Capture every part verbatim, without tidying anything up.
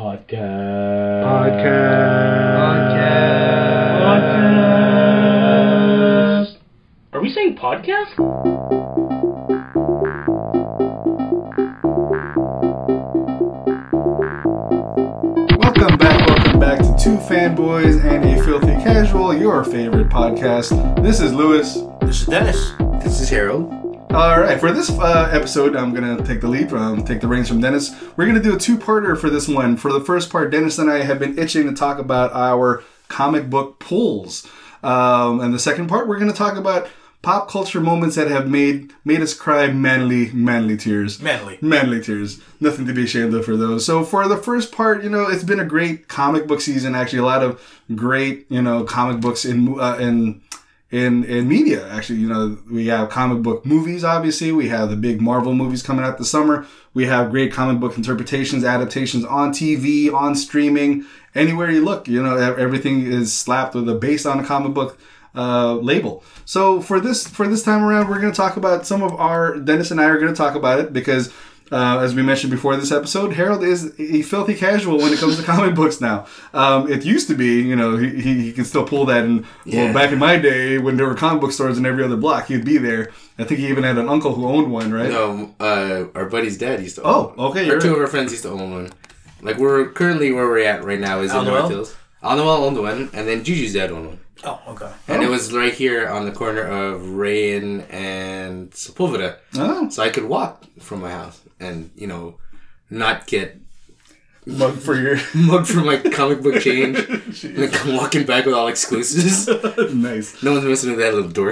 Podcast. Podcast. Podcast. Are we saying podcast? Welcome back, welcome back to Two Fanboys and a Filthy Casual, your favorite podcast. This is Lewis. This is Dennis. This is Harold. Alright, for this uh, episode, I'm going to take the lead, um, take the reins from Dennis. We're going to do a two-parter for this one. For the first part, Dennis and I have been itching to talk about our comic book pulls. Um, and the second part, we're going to talk about pop culture moments that have made made us cry manly, manly tears. Manly. Manly tears. Nothing to be ashamed of for those. So for the first part, you know, it's been a great comic book season. Actually, a lot of great, you know, comic books in uh, in in in media. Actually, you know, we have comic book movies. Obviously, we have the big Marvel movies coming out this summer. We have great comic book interpretations, adaptations on T V, on streaming, anywhere you look. You know, everything is slapped with a based on a comic book uh, label. So for this for this time around, we're going to talk about some of our. Dennis and I are going to talk about it because, uh, as we mentioned before this episode, Harold is a filthy casual when it comes to comic books now. Um, it used to be, you know, he, he, he can still pull that. And Yeah. well, back in my day, when there were comic book stores in every other block, he'd be there. I think he even had an uncle who owned one, right? No, uh, our buddy's dad used to own Oh, one. okay, Our you're two right. of our friends used to own one. Like, we're currently where we're at right now is in Al North Noel? Hills. Al Noel owned one, and then Juju's dad owned one. Oh, okay. And Oh. it was right here on the corner of Rayen and Sepulveda. Oh, So I could walk from my house and, you know, not get mug for your mugged for my comic book change. And then come walking back with all exclusives. nice. No one's messing with that little dork.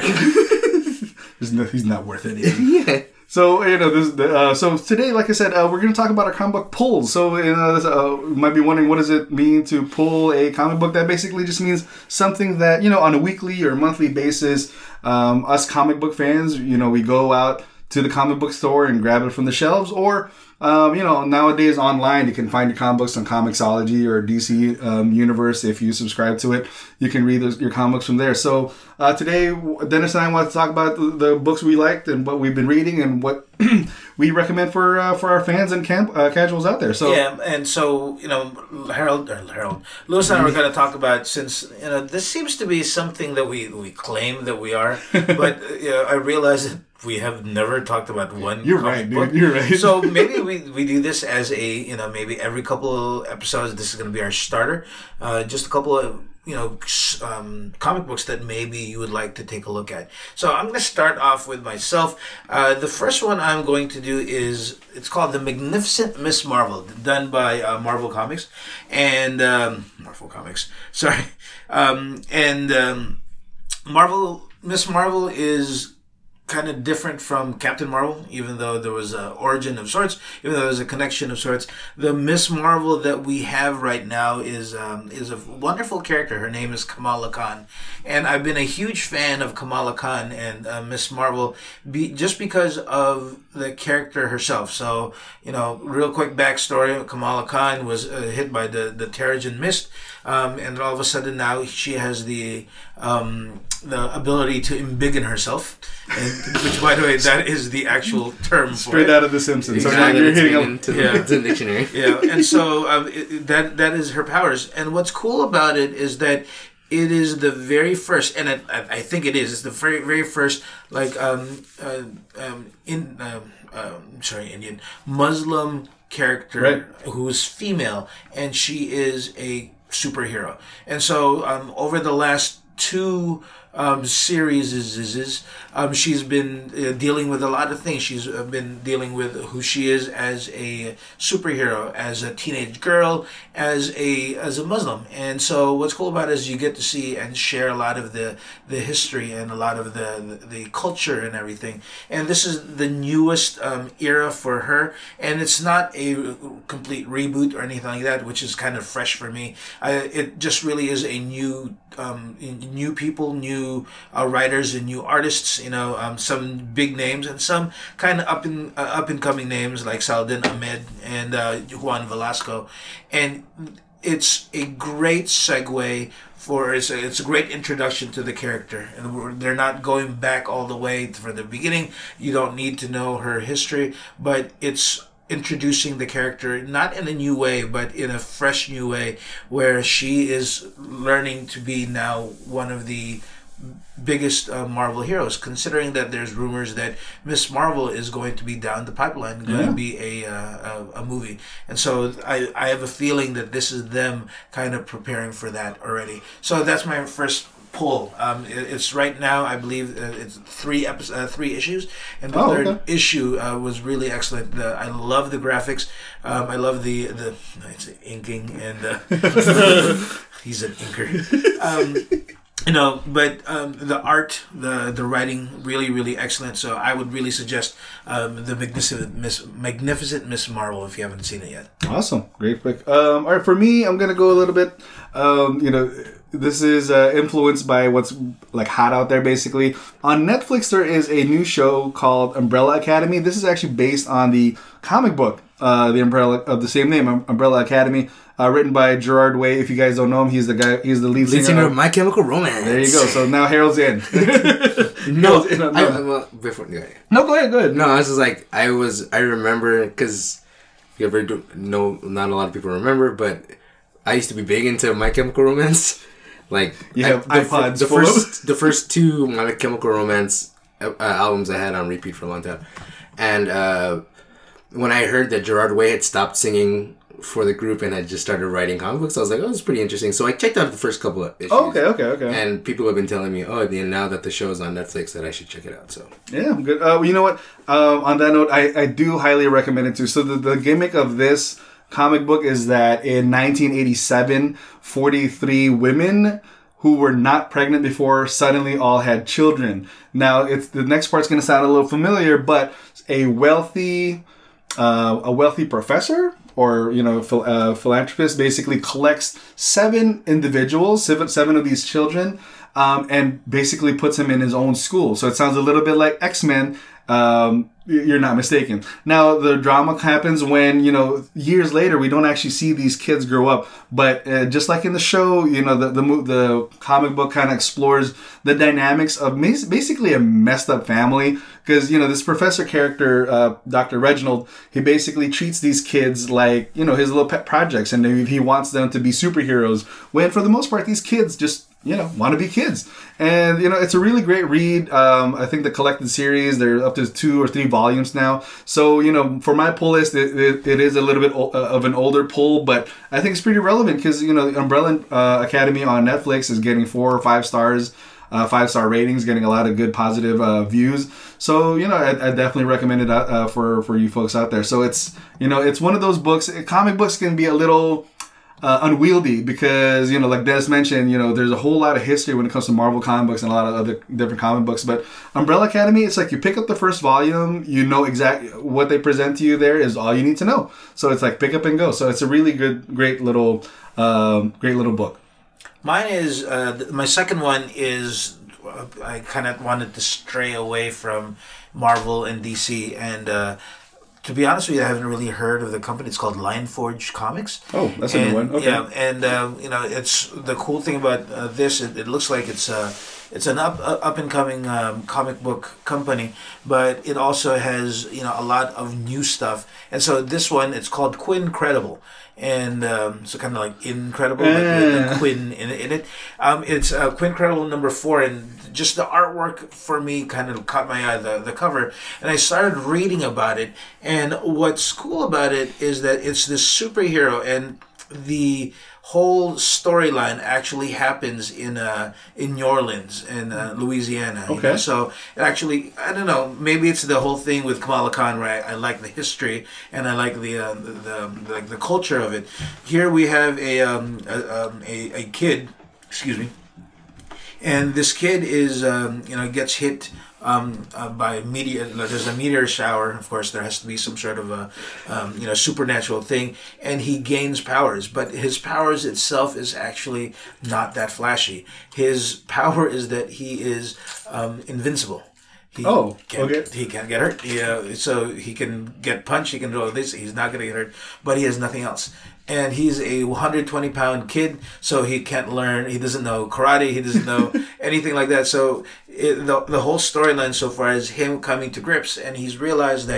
There's no, he's not worth anything. Yeah. So, you know, this, uh, so today, like I said, uh, we're going to talk about our comic book pulls. So, you know, this, uh, you might be wondering, what does it mean to pull a comic book? That basically just means something that, you know, on a weekly or monthly basis, um, us comic book fans, you know, we go out to the comic book store and grab it from the shelves, or um, you know, nowadays online you can find your comic books on Comixology or D C um, Universe. If you subscribe to it, you can read those, your comics from there. So uh, today, Dennis and I want to talk about the, the books we liked and what we've been reading and what we recommend for uh, for our fans and camp, uh, casuals out there. So Yeah, and so, you know, Harold, or Harold, Lewis and I were going to talk about, since, you know, this seems to be something that we, we claim that we are, but uh, you know, I realize that we have never talked about one You're comic right, book. dude. You're right. So maybe we, we do this as a, you know, maybe every couple of episodes, this is going to be our starter. Uh, just a couple of, you know, um, comic books that maybe you would like to take a look at. So I'm going to start off with myself. Uh, the first one I'm going to do is, it's called The Magnificent Miss Marvel, done by uh, Marvel Comics. And, um, Marvel Comics, sorry. Um, and um, Marvel, Miss Marvel is kind of different from Captain Marvel, even though there was an origin of sorts, even though there's a connection of sorts. The Miss Marvel that we have right now is um, is a wonderful character. Her name is Kamala Khan, and I've been a huge fan of Kamala Khan and uh, Miss Marvel be, just because of the character herself. So, you know, real quick backstory: Kamala Khan was uh, hit by the the Terrigen Mist, um, and all of a sudden now she has the um, the ability to embiggen herself. And, which, by the way, that is the actual term for straight it. out of The Simpsons. So Exactly. you're It's hitting been a, into the, Yeah. into the dictionary. Yeah, and so um, it, that that is her powers. And what's cool about it is that it is the very first, and it, I, I think it is. It's the very very first, like um, uh, um in um, um sorry Indian Muslim character Right. who's female, and she is a superhero. And so um, over the last two um, series is, is, is um, she's been uh, dealing with a lot of things. She's uh, been dealing with who she is as a superhero, as a teenage girl, as a as a Muslim. And so what's cool about it is you get to see and share a lot of the, the history and a lot of the, the, the culture and everything. And this is the newest um, era for her. And it's not a complete reboot or anything like that, which is kind of fresh for me. I, it just really is a new um, new people, new uh, writers and new artists, you know, um, some big names and some kind of up and uh, up and coming names like Saladin Ahmed and uh, Juan Velasco. And it's a great segue for, it's a, it's a great introduction to the character. And we're, they're not going back all the way for the beginning. You don't need to know her history, but it's introducing the character not in a new way but in a fresh new way, where she is learning to be now one of the biggest uh, Marvel heroes, considering that there's rumors that Miss Marvel is going to be down the pipeline, going Yeah. to be a, uh, a a movie. And so I, I have a feeling that this is them kind of preparing for that already. So that's my first pull. Um, it, it's right now, I believe uh, it's three episodes, uh, three issues, and the Oh, third okay. issue uh, was really excellent. The, I love the graphics. Um, I love the the it's inking and uh, he's an inker. Um, You know, but um, the art, the the writing, really, really excellent. So I would really suggest um, the Magnificent Miss Magnificent Miss Marvel if you haven't seen it yet. Awesome, great pick. Um, all right, for me, I'm gonna go a little bit. Um, you know, this is uh, influenced by what's like hot out there. Basically, on Netflix, there is a new show called Umbrella Academy. This is actually based on the comic book, uh, the Umbrella of the same name, Umbrella Academy, uh, written by Gerard Way. If you guys don't know him, he's the guy. He's the lead, Lead singer. singer of- of My Chemical Romance. There you go. So now Harold's in. No, Harold's in on I, that. I- well, before, yeah, yeah. No, go ahead. Go ahead. No, I was just like, I was, I remember, because you ever do, no, not a lot of people remember, but I used to be big into My Chemical Romance. Like, You I- have I- iPods the full of- first, the first two My Chemical Romance uh, albums I had on repeat for a long time. And uh, when I heard that Gerard Way had stopped singing for the group and had just started writing comic books, I was like, oh, this is pretty interesting. So I checked out the first couple of issues. Oh, okay, okay, okay. And people have been telling me, oh, then now that the show is on Netflix, that I should check it out. So Yeah, I'm good. Uh, you know what? Um, on that note, I, I do highly recommend it too. So the, the gimmick of this comic book is that in nineteen eighty-seven, forty-three women who were not pregnant before suddenly all had children. Now, it's the next part's going to sound a little familiar, but a wealthy, uh, a wealthy professor or you know phil- uh, philanthropist basically collects seven individuals, seven, seven of these children. Um, and basically puts him in his own school. So it sounds a little bit like X-Men. Um, you're not mistaken. Now, the drama happens when, you know, years later, we don't actually see these kids grow up. But uh, just like in the show, you know, the the, mo- the comic book kind of explores the dynamics of mas- basically a messed up family. Because, you know, this professor character, uh, Doctor Reginald, he basically treats these kids like, you know, his little pet projects. And he wants them to be superheroes. When, for the most part, these kids just... you know, want to be kids. And, you know, it's a really great read. Um, I think the collected series, they're up to two or three volumes now. So, you know, for my pull list, it, it, it is a little bit o- of an older pull, but I think it's pretty relevant because, you know, Umbrella uh, Academy on Netflix is getting four or five stars, uh, five-star ratings, getting a lot of good positive uh, views. So, you know, I, I definitely recommend it uh, for, for you folks out there. So it's, you know, it's one of those books. Comic books can be a little... Uh, unwieldy because, you know, like Des mentioned, you know, there's a whole lot of history when it comes to Marvel comic books and a lot of other different comic books. But Umbrella Academy, it's like you pick up the first volume, you know exactly what they present to you there is all you need to know. So it's like pick up and go. So it's a really good, great little, um, great little book. Mine is, uh, th- my second one is, uh, I kind of wanted to stray away from Marvel and D C, and uh, to be honest with you, I haven't really heard of the company. It's called Lionforge Comics. Oh, that's a and, new one. Okay. Yeah, and um, you know, it's the cool thing about uh, this. It, it looks like it's uh, it's an up uh, up and coming um, comic book company, but it also has you know a lot of new stuff. And so this one, it's called Quincredible. And um, so kind of like Incredible, but with the Quinn in, in it. Um, it's uh, Quincredible number four, and just the artwork for me kind of caught my eye, the, the cover. And I started reading about it. And what's cool about it is that it's this superhero, and the whole storyline actually happens in uh, in New Orleans, in uh, Louisiana. you Okay. know. So it actually, I don't know, maybe it's the whole thing with Kamala Khan, where I, I like the history and I like the uh, the, the, the the culture of it. Here we have a um, a, um, a, a kid, excuse me, and this kid is um, you know gets hit um, uh, by meteor. There's a meteor shower. Of course, there has to be some sort of a um, you know supernatural thing, and he gains powers. But his powers itself is actually not that flashy. His power is that he is um, invincible. He Oh, can't, okay. He can't get hurt. Yeah, so he can get punched. He can do all this. He's not going to get hurt, but he has nothing else. And he's a one hundred twenty pound kid, so he can't learn. He doesn't know karate. He doesn't know anything like that. So it, the the whole storyline so far is him coming to grips, and he's realized that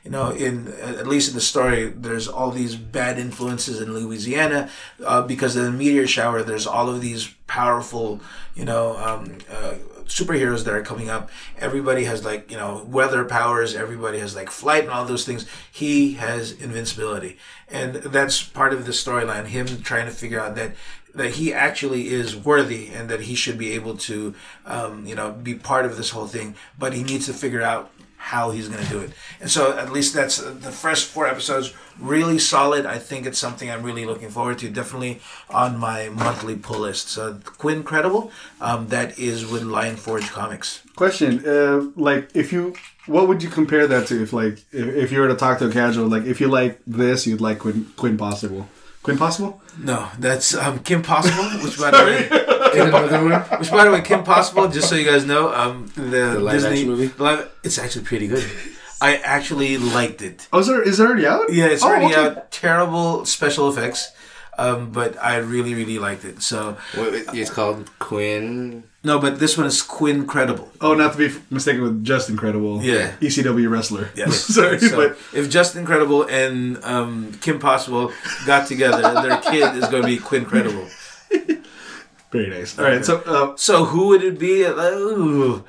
you know, in at least in the story, there's all these bad influences in Louisiana uh, because of the meteor shower. There's all of these powerful, you know, um, uh, superheroes that are coming up. Everybody has like, you know, weather powers. Everybody has like flight and all those things. He has invincibility, and that's part of the storyline. Him trying to figure out that. that he actually is worthy and that he should be able to, um, you know, be part of this whole thing. But he needs to figure out how he's going to do it. And so at least that's the first four episodes, really solid. I think it's something I'm really looking forward to. Definitely on my monthly pull list. So Quinn Credible, um, that is with Lion Forge Comics. Question, uh, like if you, what would you compare that to? If like, if, if you were to talk to a casual, like if you like this, you'd like Quinn, Quinn Possible. Quinn Possible? No, that's um, Kim Possible, which by the way, Kim, which by the way, Kim Possible. Just so you guys know, um, the, The live Disney action movie? live, it's actually pretty good. I actually liked it. Oh, is, there, is it already out? Yeah, it's oh, already okay. out. Terrible special effects, um, but I really, really liked it. So What, it's called Quinn. no, but this one is Quinn Credible. Oh, not to be mistaken with Just Incredible. Yeah. E C W wrestler. Yes. Sorry, So but if Justin Credible and um, Kim Possible got together, their kid is going to be Quinn Credible. very nice. All right, so uh, So who would it be? Ooh.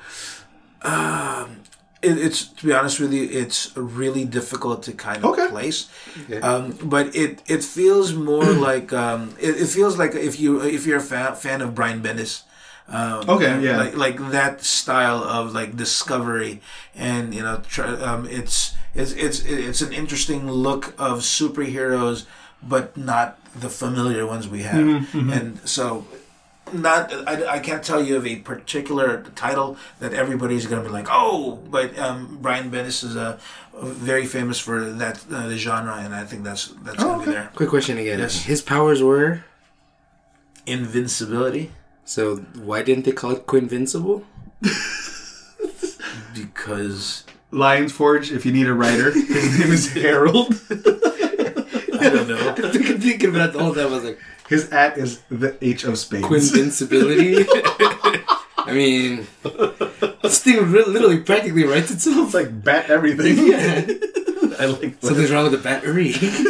Um, it, it's to be honest with you, it's really difficult to kind of Okay. place. Okay. Um, but it, it feels more like um, it, it feels like if you if you're a fan, fan of Brian Bendis. Um, Okay, yeah. like like that style of like discovery, and you know, try, um, it's it's it's it's an interesting look of superheroes, but not the familiar ones we have, Mm-hmm, and so. Not, I, I can't tell you of a particular title that everybody's going to be like, oh, but um, Brian Bendis is uh, very famous for that uh, the genre, and I think that's that's Oh, going to okay. be there. Quick question again. Yes. His powers were. Invincibility, So why didn't they call it Quinvincible? because Lions Forge, if you need a writer, his name is Harold. I don't know. I'm thinking, thinking about the whole time. I was like, His at is the H of spades. Quinvincibility? I mean, this thing re- literally practically writes itself. It's like bat everything. Yeah. I like that. Something's wrong with the battery.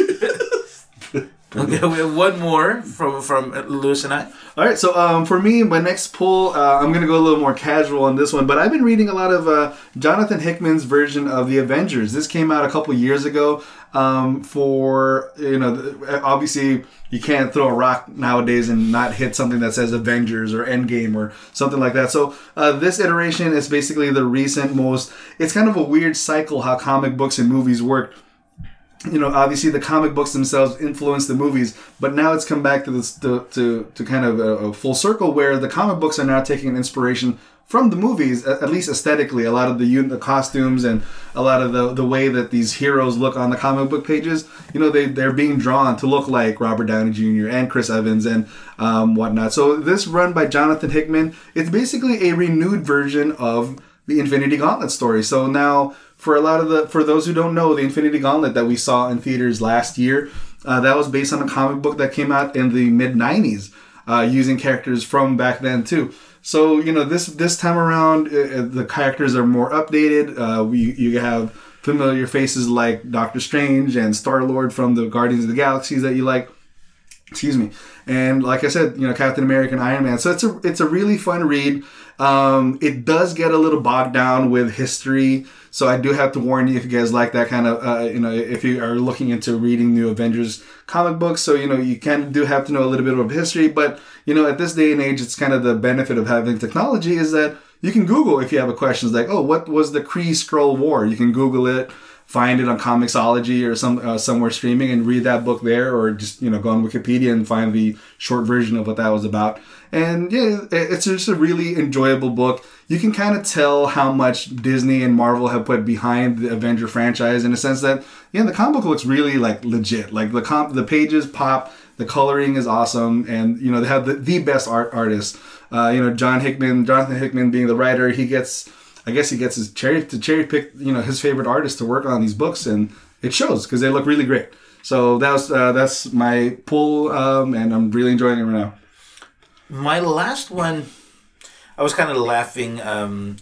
Okay, we have one more from from Lewis and I. All right, so um, for me, my next pull, uh, I'm going to go a little more casual on this one, but I've been reading a lot of uh, Jonathan Hickman's version of The Avengers. This came out a couple years ago um, for, you know, obviously you can't throw a rock nowadays and not hit something that says Avengers or Endgame or something like that. So uh, this iteration is basically the recent most, it's kind of a weird cycle how comic books and movies work. You know, obviously the comic books themselves influence the movies, but now it's come back to this to to, to kind of a, a full circle where the comic books are now taking inspiration from the movies, at, at least aesthetically. A lot of the the costumes and a lot of the the way that these heroes look on the comic book pages, you know, they they're being drawn to look like Robert Downey Junior and Chris Evans and um, whatnot. So this run by Jonathan Hickman, it's basically a renewed version of the Infinity Gauntlet story. So now, for a lot of the, for those who don't know, the Infinity Gauntlet that we saw in theaters last year, uh, that was based on a comic book that came out in the mid nineties, uh, using characters from back then too. So, you know, this this time around, uh, the characters are more updated. Uh, we you have familiar faces like Doctor Strange and Star-Lord from the Guardians of the Galaxies that you like. Excuse me. And like I said, you know, Captain America and Iron Man. So it's a it's a really fun read. Um, it does get a little bogged down with history. So I do have to warn you if you guys like that kind of, uh, you know, if you are looking into reading new Avengers comic books. So, you know, you can do have to know a little bit of history. But, you know, at this day and age, it's kind of the benefit of having technology is that you can Google if you have a question. Like, oh, what was the Kree-Skrull War? You can Google it. Find it on Comixology or some uh, somewhere streaming and read that book there, or just, you know, go on Wikipedia and find the short version of what that was about. And yeah, it's just a really enjoyable book. You can kind of tell how much Disney and Marvel have put behind the Avenger franchise in a sense that, yeah, the comic book looks really like legit. Like the comp, the pages pop, the coloring is awesome, and you know they have the, the best art artists. Uh, you know, John Hickman, Jonathan Hickman being the writer, he gets. I guess he gets his cherry to cherry pick, you know, his favorite artists to work on these books, and it shows because they look really great. So that was uh, that's my pull, um, and I'm really enjoying it right now. My last one, I was kind of laughing um,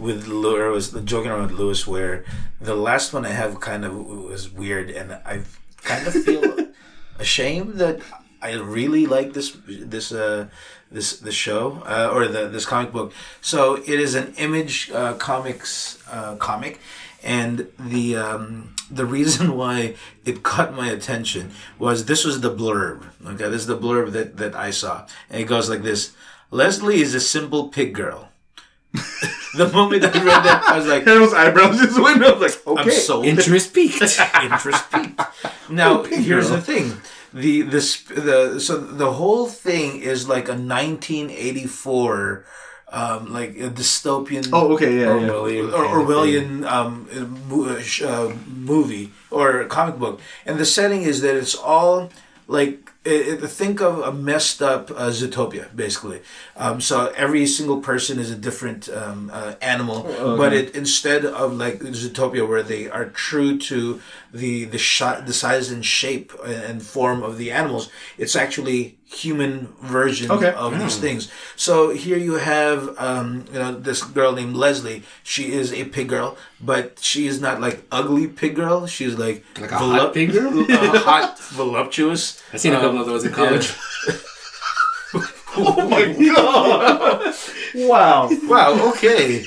with Lewis, I was joking around with Lewis, where the last one I have kind of was weird, and I kind of feel ashamed that I really like this this uh, this this show uh, or the this comic book. So it is an Image uh, Comics uh, comic, and the um, the reason why it caught my attention was this was the blurb. Okay, this is the blurb that that I saw, and it goes like this: Leslie is a simple pig girl. The moment I read that, I was like, Harold's eyebrows just went up. Like, okay, I'm sold. Interest peaked. Interest peaked. Now, Oh, pig here's girl. the thing. The this the so the whole thing is like a nineteen eighty-four um, like a dystopian Oh, okay, yeah, yeah. Orwellian, or Orwellian um, mo- uh, sh- uh, movie or comic book, and the setting is that it's all like it, it, think of a messed up uh, Zootopia, basically. Um, so every single person is a different um, uh, animal, okay. but it instead of like Zootopia, where they are true to the the shot, the size and shape and form of the animals, it's actually human version Okay. of these things. So here you have um, you know this girl named Leslie. She is a pig girl, but she is not like ugly pig girl. She's like Like a hot pig girl? uh, hot, voluptuous. I've seen a couple of those in college. Oh my god! Wow. Wow. Okay.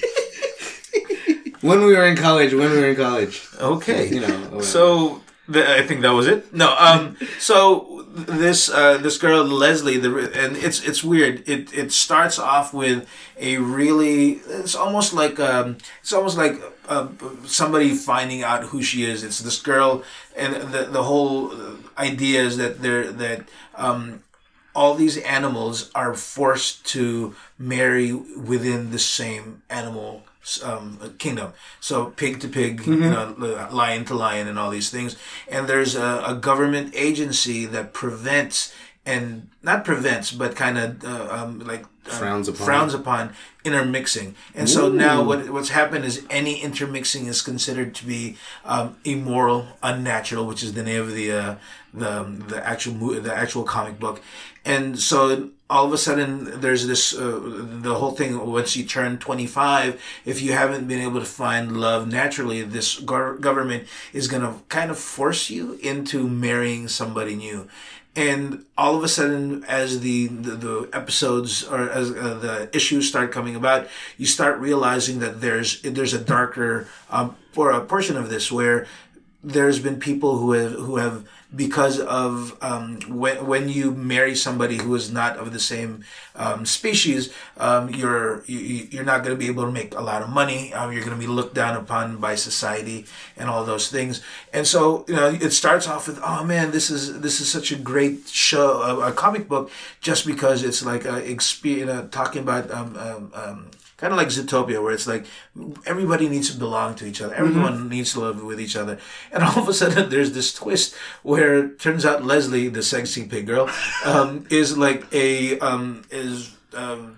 When we were in college, when we were in college. Okay. You know. whatever. So th- I think that was it. No. Um. So this uh, this girl Leslie, the and it's it's weird. It it starts off with a really. It's almost like um. It's almost like uh, somebody finding out who she is. It's this girl, and the the whole idea is that they're that um. all these animals are forced to marry within the same animal um, kingdom. So pig to pig, Mm-hmm. you know, lion to lion, and all these things. And there's a, a government agency that prevents and not prevents, but kind of uh, um, like uh, Frowns upon. frowns upon intermixing. And so now what what's happened is any intermixing is considered to be um, immoral, unnatural, which is the name of the uh, the the actual mo- the actual comic book. And so all of a sudden there's this uh, the whole thing. Once you turn twenty-five, if you haven't been able to find love naturally, this go- government is going to kind of force you into marrying somebody new. And all of a sudden, as the, the, the episodes or as uh, the issues start coming about, you start realizing that there's there's a darker um, or a portion of this where there's been people who have who have because of um, when when you marry somebody who is not of the same um, species, um, you're you, you're not going to be able to make a lot of money. Um, you're going to be looked down upon by society and all those things. And so you know it starts off with, oh man, this is this is such a great show, a, a comic book, just because it's like a exp- you know, talking about um, um, um, kind of like Zootopia, where it's like everybody needs to belong to each other. Everyone mm-hmm. needs to live with each other. And all of a sudden, there's this twist where it turns out Leslie, the sexy pig girl, um, is like a um, is um,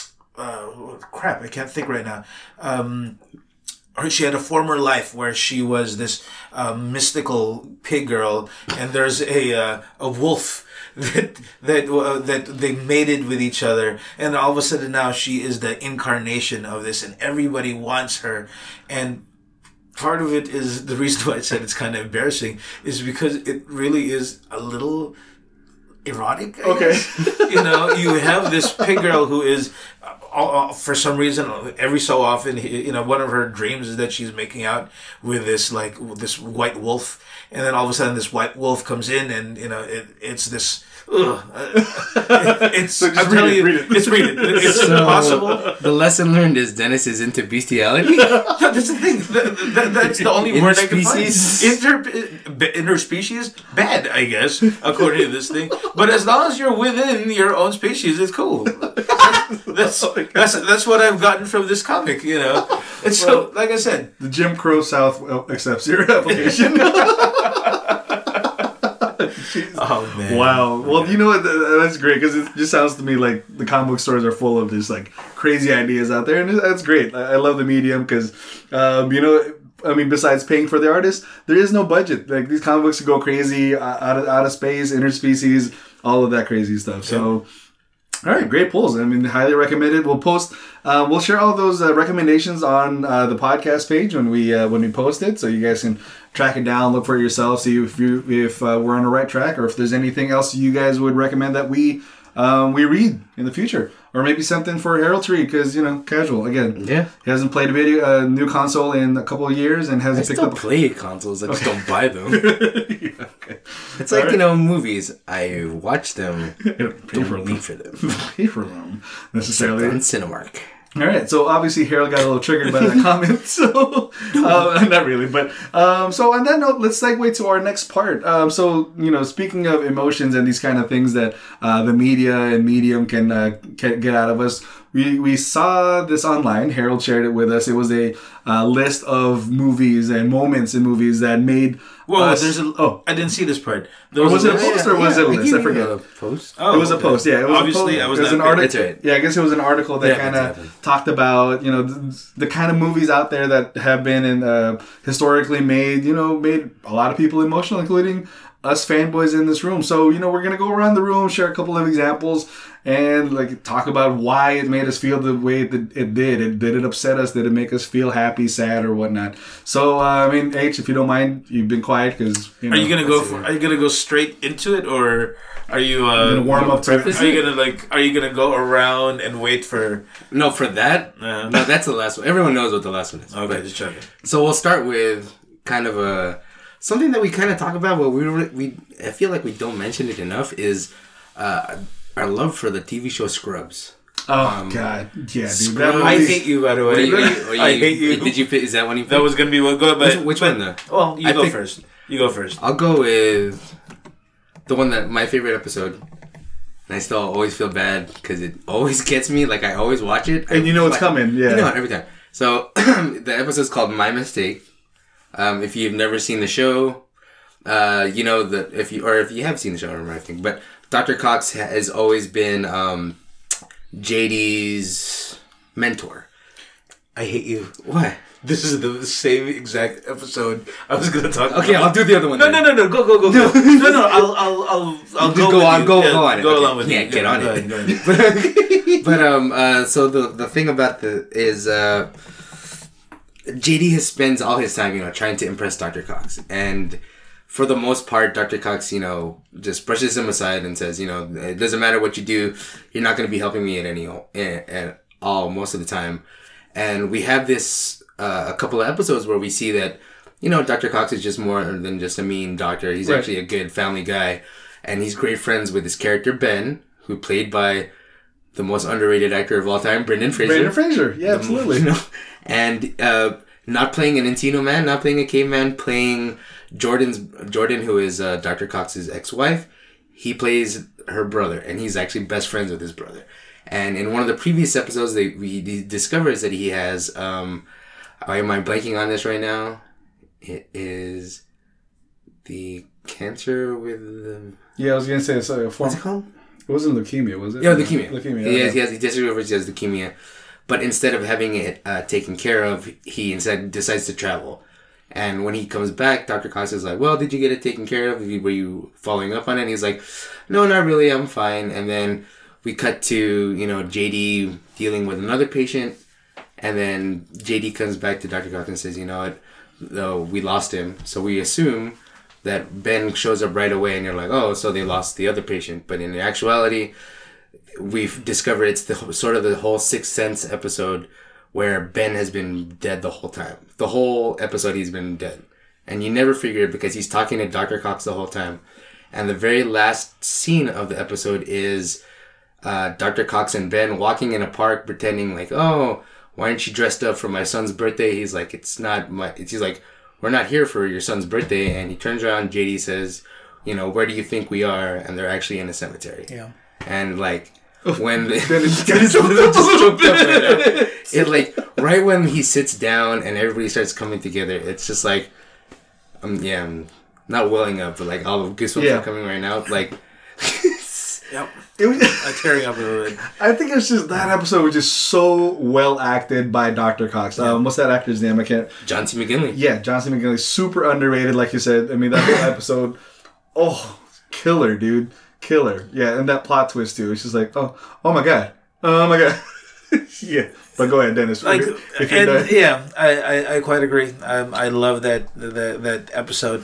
uh, crap. I can't think right now. Um, Or she had a former life where she was this uh, mystical pig girl, and there's a uh, a wolf that that uh, that they mated with each other, and all of a sudden now she is the incarnation of this, and everybody wants her. And part of it is the reason why I said it's kind of embarrassing is because it really is a little erotic. I Okay. guess. You know, you have this pig girl who is. Uh, for some reason, every so often, you know, one of her dreams is that she's making out with this like this white wolf, and then all of a sudden, this white wolf comes in, and you know, it, it's this. Ugh, it, it's. So just I'm read telling it, you, read it. it's read it. It's So, impossible. the lesson learned is Dennis is into bestiality. That's the thing. That, that, that's the only word I can find. Interspecies? Inter interspecies, bad, I guess, according to this thing. But as long as you're within your own species, it's cool. That's that's that's what I've gotten from this comic, you know. And so, like I said, The Jim Crow South accepts your application. oh man, Wow. Well, you know what? Th- That's great because it just sounds to me like the comic book stores are full of just like crazy ideas out there, and that's great. I I love the medium because, um, you know, I mean, besides paying for the artist, there is no budget. Like these comic books go crazy, uh, out of out of space, interspecies, all of that crazy stuff. So. All right, great polls. I mean, highly recommended. We'll post, uh, we'll share all those uh, recommendations on uh, the podcast page when we uh, when we post it, so you guys can track it down, look for it yourself, see if you if uh, we're on the right track, or if there's anything else you guys would recommend that we um, we read in the future, or maybe something for Harold to read because you know, casual again. Yeah, he hasn't played a video a uh, new console in a couple of years and hasn't I picked still up. play consoles. I just Okay. don't buy them. Okay. It's like All right. you know, movies. I watch them. Pay for Don't them. pay for them. Pay for them Except necessarily. on Cinemark. All right, so obviously Harold got a little triggered by that comment, so uh, not really, but um, so on that note, let's segue to our next part. Um, so you know, speaking of emotions and these kind of things that uh, the media and medium can, uh, can get out of us, we we saw this online. Harold shared it with us. It was a uh, list of movies and moments in movies that made. Whoa, us, there's a. oh, I didn't see this part. There Or was it a list- post or was it a we list? can I forget. do a post. Oh, it was a okay. post, yeah. It was Obviously, a post. I was It was not an paying- article. It's right. Yeah, I guess it was an article that Yeah, kind it's of happened. talked about you know the, the kind of movies out there that have been in, uh, historically made you know made a lot of people emotional, including us fanboys in this room. So you know we're gonna go around the room, share a couple of examples, and like talk about why it made us feel the way that it did. It did it upset us? Did it make us feel happy, sad, or whatnot? So uh, I mean, H, if you don't mind, you've been quiet because you know, Are you gonna go? Let's For, see. are you gonna go straight into it, or are you uh, gonna warm up to it? Are you gonna like? Are you gonna go around and wait for? No, for that. Uh, No, that's the last one. Everyone knows what the last one is. Okay, But- just checking. So we'll start with kind of a something that we kind of talk about, but we re- we I feel like we don't mention it enough is uh, our love for the T V show Scrubs. Oh God, yeah, dude. That Scrubs- I movie- hate you, by the way. What do you- what do you- I hate you. Did you? pick- Is that one you? That picked? was gonna be what. Go, but Which, which but, one though? Well, you I go think- first. You go first. I'll go with the one that my favorite episode. And I still always feel bad because it always gets me. Like I always watch it, And you know it's like, coming, yeah. You know it every time. So the episode's called "My Mistake." Um, if you've never seen the show, uh, you know that if you or if you have seen the show, I don't remember everything. But Doctor Cox has always been um, J D's mentor. I hate you. What? This is the same exact episode I was gonna talk about. Okay, I'll do the other one. No, then. no, no, no. Go, go, go, go. No, no. I'll, I'll, I'll, I'll You go, go with on, you. go- Yeah, go on it. Go Okay. along with Yeah, you. get on go it. ahead, go ahead. but um uh so the the thing about the is uh J D has spends all his time you know trying to impress Doctor Cox, and for the most part Doctor Cox you know just brushes him aside and says you know it doesn't matter what you do, you're not going to be helping me at any at, at all most of the time. And we have this uh, a couple of episodes where we see that you know Doctor Cox is just more than just a mean doctor. He's Right. actually a good family guy, and he's great friends with his character Ben, who played by the most underrated actor of all time, Brendan Fraser. Brandon Fraser, yeah, absolutely. You know? And uh, not playing an Encino man, not playing a caveman, playing Jordan's Jordan, who is uh, Doctor Cox's ex-wife. He plays her brother, and he's actually best friends with his brother. And in one of the previous episodes, they we he discovers that he has. Um, why am I blanking on this right now? It is the cancer with the. Yeah, I was gonna say it's a form. What's it called? It wasn't leukemia, was it? Yeah, leukemia. Leukemia. He okay. has, he has, he discovers he has leukemia, but instead of having it uh, taken care of, he instead decides to travel. And when he comes back, Doctor Cox is like, "Well, did you get it taken care of? Were you following up on it?" And he's like, "No, not really. I'm fine." And then we cut to you know J D dealing with another patient, and then J D comes back to Doctor Cox and says, "You know what? Though we lost him." So we assume that Ben shows up right away, and you're like, "Oh, so they lost the other patient." But in actuality, we've discovered it's the sort of the whole Sixth Sense episode where Ben has been dead the whole time. The whole episode he's been dead. And you never figure it because he's talking to Doctor Cox the whole time. And the very last scene of the episode is uh, Doctor Cox and Ben walking in a park pretending like, "Oh, why aren't you dressed up for my son's birthday?" He's like, "It's not my..." It's, he's like, "We're not here for your son's birthday." And he turns around, J D says, "You know, where do you think we are?" And they're actually in a cemetery. Yeah. And like, when Then Ben it's- is a little just choked up right now. It like right when he sits down and everybody starts coming together, it's just like, um, yeah, I'm not welling up, but like all the goosebumps Yeah. are coming right now. Like, Yep. It was, I'm tearing up a little bit. I think it's just that episode was just so well acted by Doctor Cox. Um, what's that actor's name? I can't. John C. McGinley. Yeah, John C. McGinley, super underrated, like you said. I mean, that whole episode, oh, killer, dude. killer. Yeah, and that plot twist too. It's just like, oh, oh my god, oh my god. Yeah, but go ahead, Dennis. Like, if you're and done. yeah, I, I, I quite agree. Um, I love that that that episode,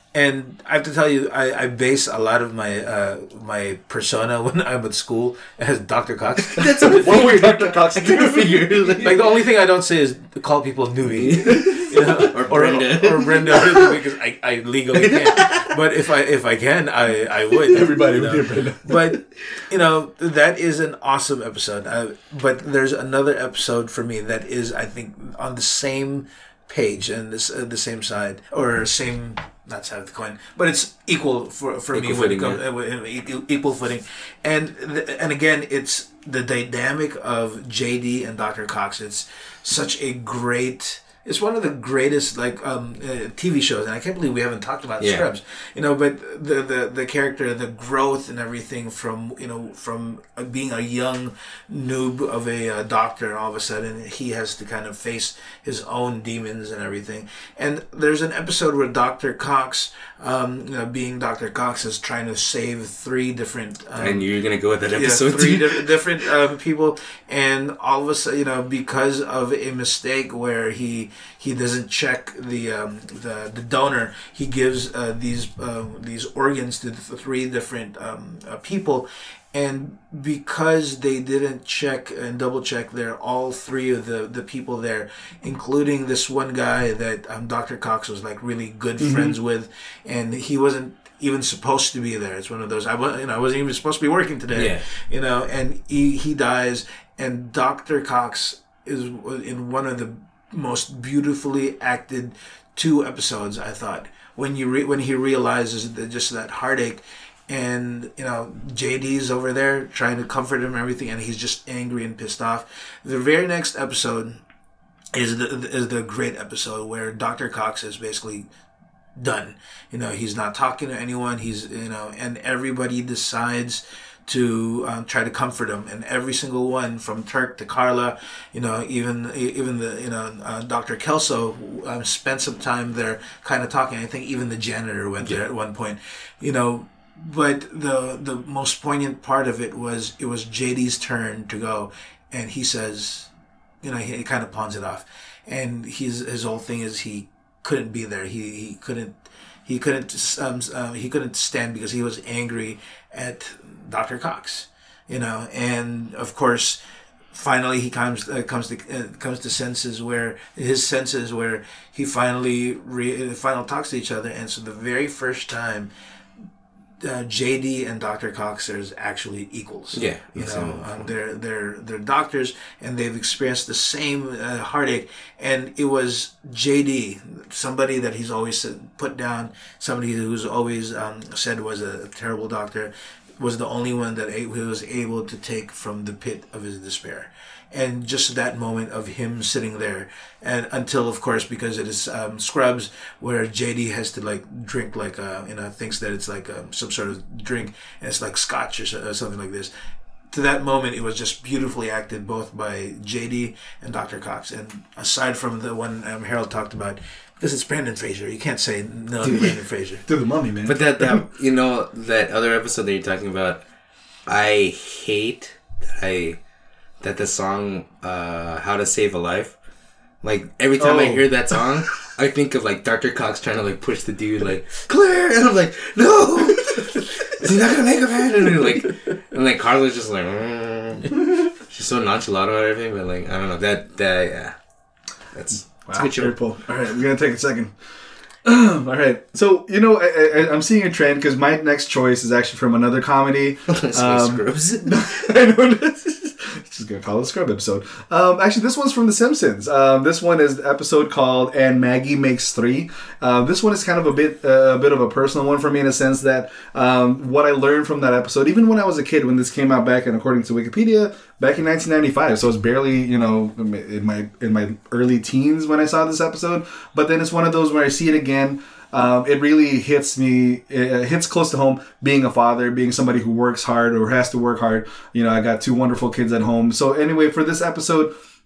and I have to tell you, I, I base a lot of my uh, my persona when I'm at school as Doctor Cox. That's what What were Doctor Cox I couldn't doing? figure. Like the only thing I don't say is call people nudie, you know? Or Brenda. or, or Brenda, because I, I legally can't. But if I if I can, I, I would. Everybody you would know? get Brenda. But you know that is an awesome episode. Uh, but there's another episode for me that is, I think, on the same page and this uh, the same side or same not side of the coin, but it's equal for for Equal me footing, when it yeah. comes, uh, equal, equal footing, and th- and again, it's the dynamic of J D and Doctor Cox. It's such a great. It's one of the greatest like um, uh, T V shows, and I can't believe we haven't talked about Yeah. Scrubs. You know, but the, the the character, the growth, and everything from you know from uh, being a young noob of a uh, doctor, all of a sudden he has to kind of face his own demons and everything. And there's an episode where Doctor Cox, um, you know, being Doctor Cox, is trying to save three different. Um, And you're gonna go with that yeah, episode three too. di- different um, people, and all of a sudden, you know, because of a mistake where he he doesn't check the um, the the donor, he gives uh, these uh, these organs to the three different um, uh, people, and because they didn't check and double check, they're all three of the the people there, including this one guy that um, Doctor Cox was like really good Mm-hmm. friends with, and he wasn't even supposed to be there. It's one of those I was you know I wasn't even supposed to be working today. Yeah. You know, and he he dies, and Doctor Cox is in one of the most beautifully acted two episodes. I thought when you re- when he realizes that just that heartache, and you know J D's over there trying to comfort him and everything, and he's just angry and pissed off. The very next episode is the is the great episode where Doctor Cox is basically done. You know, he's not talking to anyone. He's, you know, and everybody decides to um, try to comfort him, and every single one, from Turk to Carla, you know, even even the you know uh, Doctor Kelso um, spent some time there, kind of talking. I think even the janitor went there at one point, you know. But the the most poignant part of it was it was J D's turn to go, and he says, you know, he, he kind of pawns it off, and his his whole thing is he couldn't be there. He he couldn't he couldn't um, uh, he couldn't stand because he was angry at Doctor Cox, you know, and of course, finally he comes uh, comes to uh, comes to senses where his senses where he finally re- final talks to each other, and so the very first time. Uh, J D and Doctor Cox are actually equals. Yeah, you that's know, how- um, they're they're they're doctors, and they've experienced the same uh, heartache. And it was J D, somebody that he's always said- put down, somebody who's always um, said was a terrible doctor, was the only one that a- he was able to take from the pit of his despair. And just that moment of him sitting there, and until of course because it is um, Scrubs, where J D has to like drink like uh you know thinks that it's like um, some sort of drink, and it's like scotch or, so, or something like this. To that moment, it was just beautifully acted both by J D and Doctor Cox. And aside from the one um, Harold talked about, because it's Brendan Fraser, you can't say no to Brendan Fraser. To the mummy, man. But that, that you know, that other episode that you're talking about, I hate that I that the song uh, "How to Save a Life." Like every time I Oh. hear that song, I think of like Doctor Cox trying to like push the dude like Claire, and I'm like, no, he's not gonna make a man. And then, like, and like Carla's just like, mm. She's so nonchalant about everything, but like I don't know that that yeah, that's that's a Wow, good show. very cool. All right, we're gonna take a second. All right, so you know, I, I, I'm seeing a trend because my next choice is actually from another comedy. Let's go Um, Scrubs. I know this. Just gonna call it a Scrub episode. Um, actually, this one's from The Simpsons. Um, this one is the episode called "And Maggie Makes Three." Uh, this one is kind of a bit, uh, a bit of a personal one for me in a sense that um, what I learned from that episode, even when I was a kid, when this came out back, and according to Wikipedia, back in nineteen ninety-five. So it's barely, you know, in my in my early teens when I saw this episode. But then it's one of those where I see it again. Um, it really hits me, it hits close to home, being a father, being somebody who works hard or has to work hard. You know, I got two wonderful kids at home. So anyway, for this episode,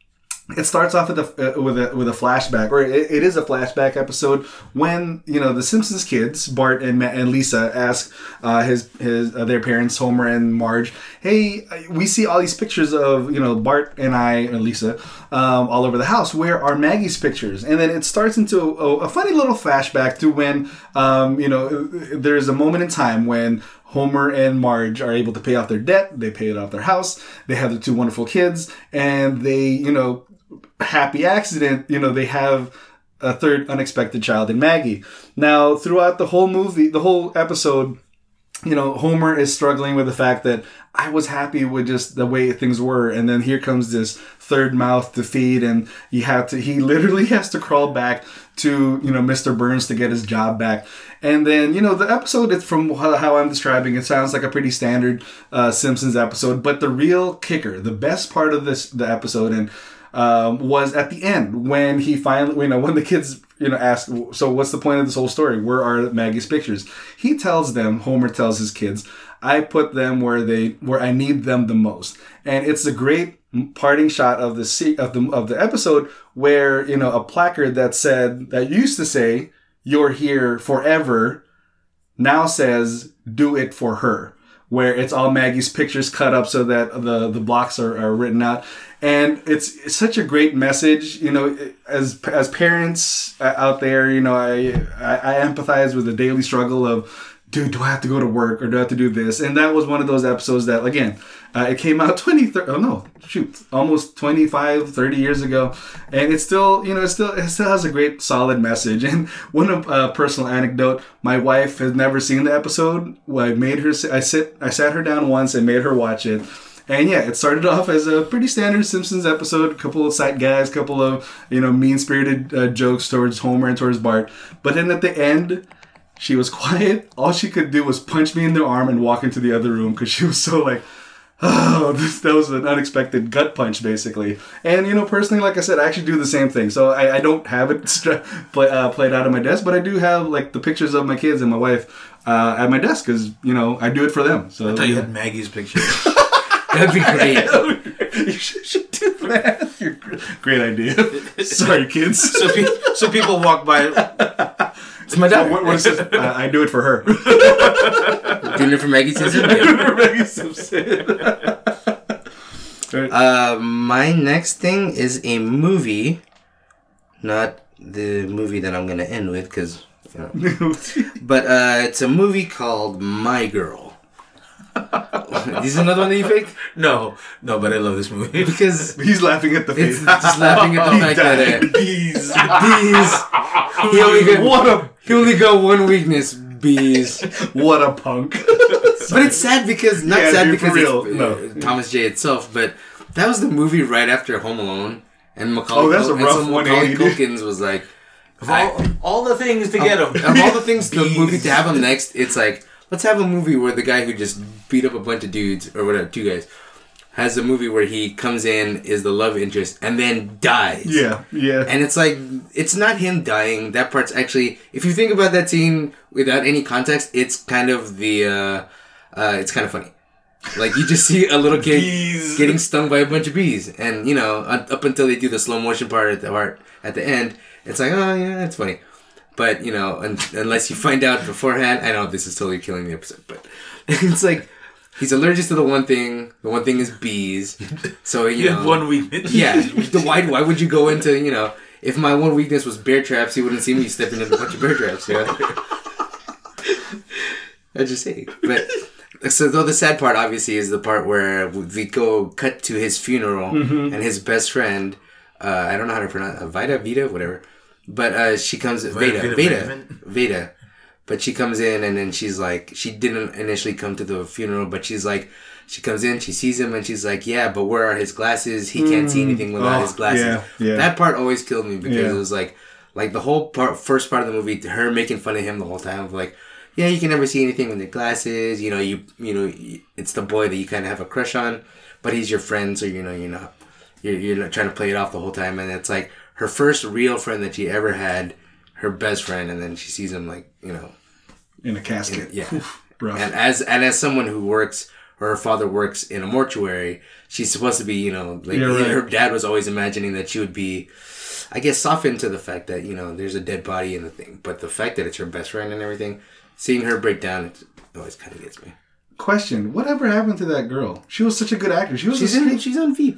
it starts off with a uh, with a with a flashback, or it, it is a flashback episode when you know the Simpsons kids, Bart and Ma- and Lisa, ask uh, his his uh, their parents, Homer and Marge, "Hey, we see all these pictures of you know Bart and I and Lisa um, all over the house. Where are Maggie's pictures?" And then it starts into a, a funny little flashback to when um, you know there's a moment in time when Homer and Marge are able to pay off their debt. They pay it off their house. They have the two wonderful kids, and they you know. happy accident, you know, they have a third unexpected child in Maggie. Now, throughout the whole movie, the whole episode, you know, Homer is struggling with the fact that I was happy with just the way things were, and then here comes this third mouth to feed, and you have to, he literally has to crawl back to, you know, Mister Burns to get his job back. And then, you know, the episode, it's from how I'm describing, it sounds like a pretty standard uh, Simpsons episode, but the real kicker, the best part of this, the episode, and Um, was at the end when he finally, you know, when the kids, you know, ask, so what's the point of this whole story? Where are Maggie's pictures? He tells them, Homer tells his kids, I put them where they, where I need them the most. And it's a great parting shot of the of the of the episode where, you know, a placard that said, that used to say, "You're here forever," now says, "Do it for her." Where it's all Maggie's pictures cut up so that the, the blocks are, are written out. And it's, it's such a great message, you know, as as parents out there, you know, I, I, I empathize with the daily struggle of, dude, do I have to go to work or do I have to do this? And that was one of those episodes that, again, uh, it came out twenty, thirty, oh no, shoot, almost twenty-five, thirty years ago. And it's still, you know, it still, it still has a great, solid message. And one of uh, personal anecdote, my wife has never seen the episode. I made her, I sit, I sat her down once and made her watch it. And yeah, it started off as a pretty standard Simpsons episode. A couple of sight gags, a couple of, you know, mean-spirited uh, jokes towards Homer and towards Bart. But then at the end, she was quiet. All she could do was punch me in the arm and walk into the other room because she was so like, oh, this, that was an unexpected gut punch, basically. And, you know, personally, like I said, I actually do the same thing. So I, I don't have it st- play, uh, played out on my desk, but I do have, like, the pictures of my kids and my wife uh, at my desk because, you know, I do it for them. So I thought you yeah. had Maggie's picture. That'd be great. You should, should do that. You're, great idea. Sorry, kids. so, pe- so people walk by. It's my dad. What, what is this? Uh, I do it for her. Doing it for Maggie Simpson? for Maggie Simpson. uh, my next thing is a movie. Not the movie that I'm going to end with, because, you know. But uh, it's a movie called My Girl. This is another one that you picked? No, no, but I love this movie. Because he's laughing at the face. it's just laughing at the fact that uh, bees. bees. He only got What a he only got one weakness. Bees. what a punk. But it's sad because not Yeah, sad dude, for because real. it's No. uh, Thomas J itself, but that was the movie right after Home Alone, and Macaulay. Oh, that's a and rough so one Macaulay eighty, dude. Culkins was like, Of all, all the things to get him. of all the things the movie to have him next, it's like, let's have a movie where the guy who just beat up a bunch of dudes, or whatever, two guys, has a movie where he comes in, is the love interest, and then dies. Yeah, yeah. And it's like, it's not him dying. That part's actually, if you think about that scene without any context, it's kind of the, uh, uh, it's kind of funny. Like, you just see a little kid Bees. getting stung by a bunch of bees. And, you know, up until they do the slow motion part at the part at the end, it's like, oh, yeah, it's funny. But, you know, un- unless you find out beforehand, I know this is totally killing the episode, but it's like, he's allergic to the one thing. The one thing is bees. So, you You know. have one weakness. Yeah. The, why, why would you go into, you know, if my one weakness was bear traps, you wouldn't see me stepping into a bunch of bear traps, you know? I just say. But, so though the sad part, obviously, is the part where we go cut to his funeral Mm-hmm. and his best friend, uh, I don't know how to pronounce it, Vita, Vita, whatever. But uh, she comes, Veda, Veda Veda, Vitamin? Veda. But she comes in and then she's like, she didn't initially come to the funeral, but she's like, she comes in, she sees him, and she's like, yeah, but where are his glasses? He can't see anything without Oh, his glasses. yeah, yeah. That part always killed me because Yeah. it was like, like the whole part, first part of the movie, her making fun of him the whole time of like, yeah, you can never see anything with your glasses. You know, you you know, it's the boy that you kind of have a crush on, but he's your friend, so you know, you're not, you're you're not trying to play it off the whole time. And it's like her first real friend that she ever had, her best friend, and then she sees him like, you know, In a casket. yeah. Oof, rough. And as and as someone who works or her father works in a mortuary, she's supposed to be, you know, like You're right. her dad was always imagining that she would be, I guess, softened to the fact that, you know, there's a dead body in the thing. But the fact that it's her best friend and everything, seeing her break down, it always kind of gets me. Question: whatever happened to that girl? She was such a good actress. She was She's a in, street- she's on Veep.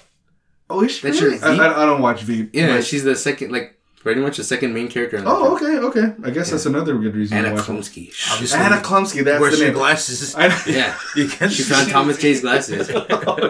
Oh, is she? That's really? your I, Veep? I, I don't watch Veep. Yeah, but- she's the second, like, pretty much the second main character. In the Oh, show. okay, okay. I guess that's another good reason Anna to watch it. Klumsky. Obviously, Anna Klumsky. That's wears the your name. glasses. I know. Yeah. You can She found see. Thomas J's glasses. Oh,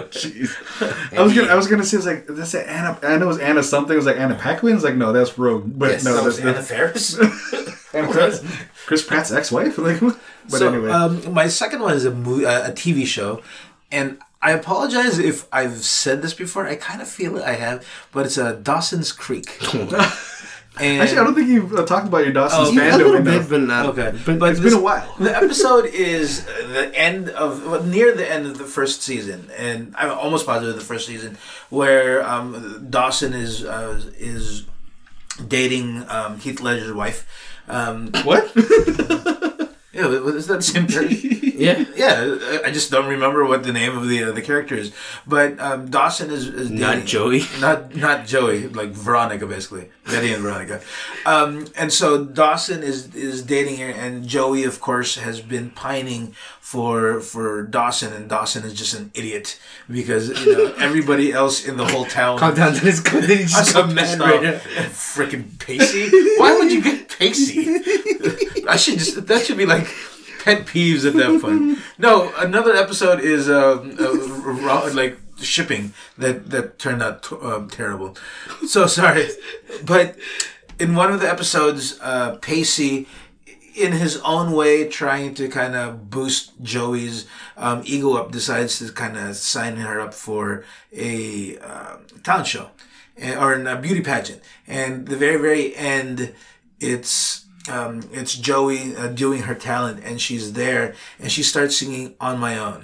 jeez. I was gonna, I was gonna say, it was like, that's it, Anna. I know it was Anna something. It was like Anna Paquin. It's like, no, that's Rogue. But Yes. no, That that's was Anna Faris. Anna Chris, Chris Pratt's ex-wife. Like, but so, anyway, um, my second one is a movie, uh, a T V show, and I apologize if I've said this before. I kind of feel it I have, but it's uh, Dawson's Creek. And actually, I don't think you've uh, talked about your Dawson's Oh, okay. fandom A little enough. bit, but not. Okay, But, but it's this- been a while. The episode is the end of well, near the end of the first season, and I'm almost positive the first season, where um, Dawson is uh, is dating um, Heath Ledger's wife. Um, What? yeah, is that the same person? Yeah. Yeah, I just don't remember what the name of the uh, the character is. But um, Dawson is, is dating, Not Joey. not not Joey, like Veronica, basically Betty and Veronica. Um, and so Dawson is is dating her, and Joey, of course, has been pining for for Dawson, and Dawson is just an idiot because you know everybody else in the whole town. Calm down. Did his did he I'm just so come pissed mad right off. now? Freaking Pacey! Why would you get Pacey? I should just that should be like pet peeves at that point. No, another episode is um, uh, raw, like shipping that that turned out t- um, terrible. So sorry, but in one of the episodes, uh, Pacey, in his own way, trying to kind of boost Joey's um, ego up, decides to kind of sign her up for a uh, talent show eh, or in a beauty pageant. And the very, very end, it's um, it's Joey uh, doing her talent, and she's there, and she starts singing "On My Own."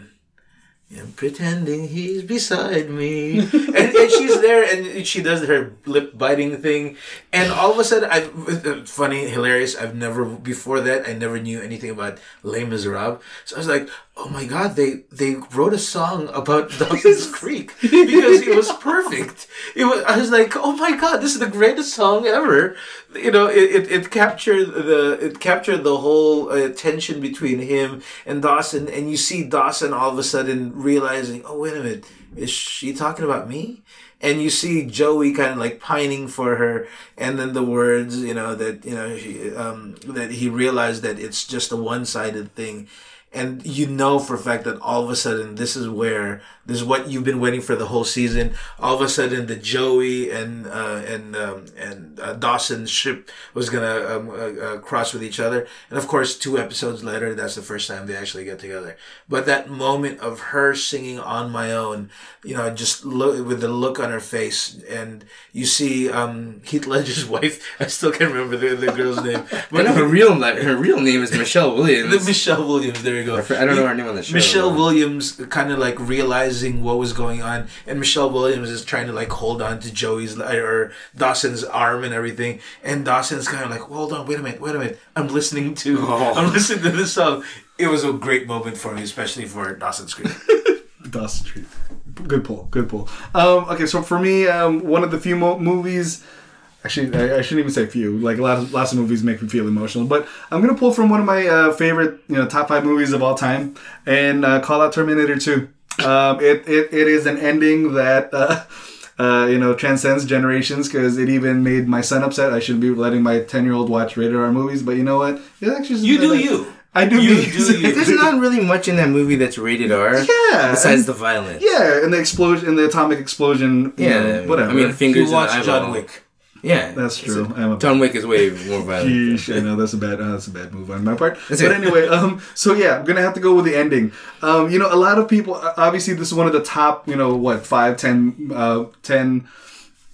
And pretending he's beside me, and, and she's there, and she does her lip biting thing, and all of a sudden, I funny, hilarious. I've never before that I never knew anything about Les Miserables, so I was like, oh my god, they they wrote a song about Dawson's Creek because it was perfect. It was I was like, oh my god, this is the greatest song ever. You know, it, it, it captured the it captured the whole uh, tension between him and Dawson, and you see Dawson all of a sudden realizing, oh wait a minute, is she talking about me? And you see Joey kind of like pining for her, and then the words, you know, that you know she, um, that he realized that it's just a one-sided thing. And you know for a fact that all of a sudden this is where this is what you've been waiting for the whole season. All of a sudden the Joey and uh, and um, and uh, Dawson ship was gonna um, uh, uh, cross with each other. And of course, two episodes later, that's the first time they actually get together. But that moment of her singing "On My Own," you know, just look with the look on her face, and you see um, Heath Ledger's wife. I still can't remember the, the girl's name, I but know her real li- her real name is Michelle Williams. the Michelle Williams. There you go. I fr- I don't know her name on the show. Michelle but- Williams kind of like realizing what was going on, and Michelle Williams is trying to like hold on to Joey's or Dawson's arm and everything, and Dawson's kind of like, hold on, wait a minute, wait a minute, I'm listening to, Oh. I'm listening to this song. It was a great moment for me, especially for Dawson's Creek. Dawson Street. Good pull. Good pull. Um, okay, so for me, um, one of the few mo- movies. Actually, I, I shouldn't even say few. Like, lots of, lots of movies make me feel emotional. But I'm going to pull from one of my uh, favorite, you know, top five movies of all time and uh, call out Terminator two. Um, it, it, it is an ending that, uh, uh, you know, transcends generations because it even made my son upset. I shouldn't be letting my ten-year-old watch rated R movies. But you know what? It actually You do you. I do You me. do you. There's not really much in that movie that's rated R. Yeah. Besides and- the violence. Yeah, and the explosion, and the atomic explosion. You Yeah. know, whatever. I mean, fingers You in the watched John eyeball. Wick. Yeah. That's It's true. a- I'm a- John Wick is way more violent. Yeesh, I know that's a bad uh, that's a bad move on my part. That's but it. anyway, um, so yeah, I'm gonna have to go with the ending. Um, you know, a lot of people obviously this is one of the top, you know, what five, ten, uh, ten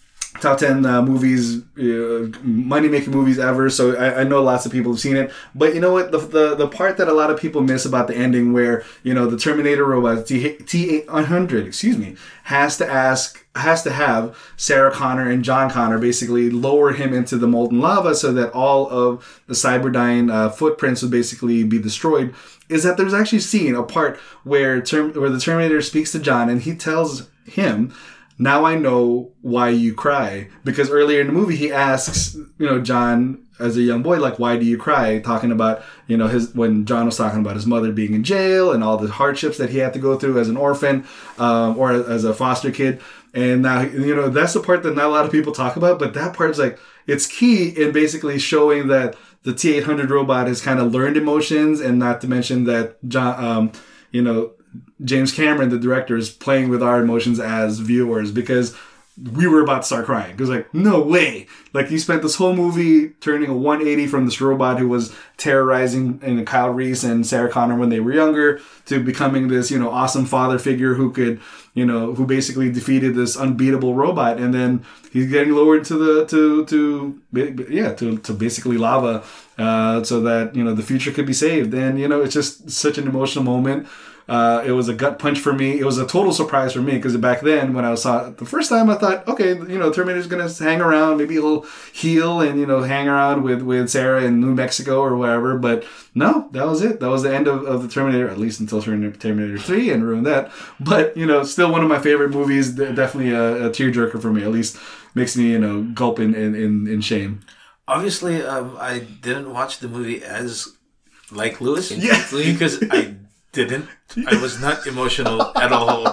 top ten uh, movies, uh, money making movies ever. So I, I know lots of people have seen it. But you know what? The, the the part that a lot of people miss about the ending, where you know the Terminator robot T eight hundred, excuse me, has to ask. has to have Sarah Connor and John Connor basically lower him into the molten lava so that all of the Cyberdyne uh, footprints would basically be destroyed, is that there's actually a scene, a part where term, where the Terminator speaks to John and he tells him, now I know why you cry. Because earlier in the movie he asks, you know, John as a young boy, like, why do you cry? Talking about, you know, his, when John was talking about his mother being in jail and all the hardships that he had to go through as an orphan um, or as a foster kid. And now, you know, that's the part that not a lot of people talk about, but that part's like, it's key in basically showing that the T eight hundred robot has kind of learned emotions, and not to mention that John, um, you know, James Cameron, the director, is playing with our emotions as viewers, because we were about to start crying. Because like, no way. Like, he spent this whole movie turning a one eighty from this robot who was terrorizing you know, Kyle Reese and Sarah Connor when they were younger to becoming this, you know, awesome father figure who could, you know, who basically defeated this unbeatable robot. And then he's getting lowered to the, to, to, yeah, to, to basically lava, uh, so that, you know, the future could be saved. And, you know, it's just such an emotional moment. Uh, it was a gut punch for me. It was a total surprise for me, because back then when I saw it the first time, I thought, okay, you know, Terminator's going to hang around, maybe he'll heal and, you know, hang around with, with Sarah in New Mexico or wherever. But no, that was it. That was the end of, of the Terminator, at least until Terminator three and ruined that. But, you know, still one of my favorite movies. Definitely a, a tearjerker for me, at least makes me, you know, gulp in, in, in, in shame. Obviously, um, I didn't watch the movie as like Lewis. Yeah. Because I didn't. I was not emotional at all.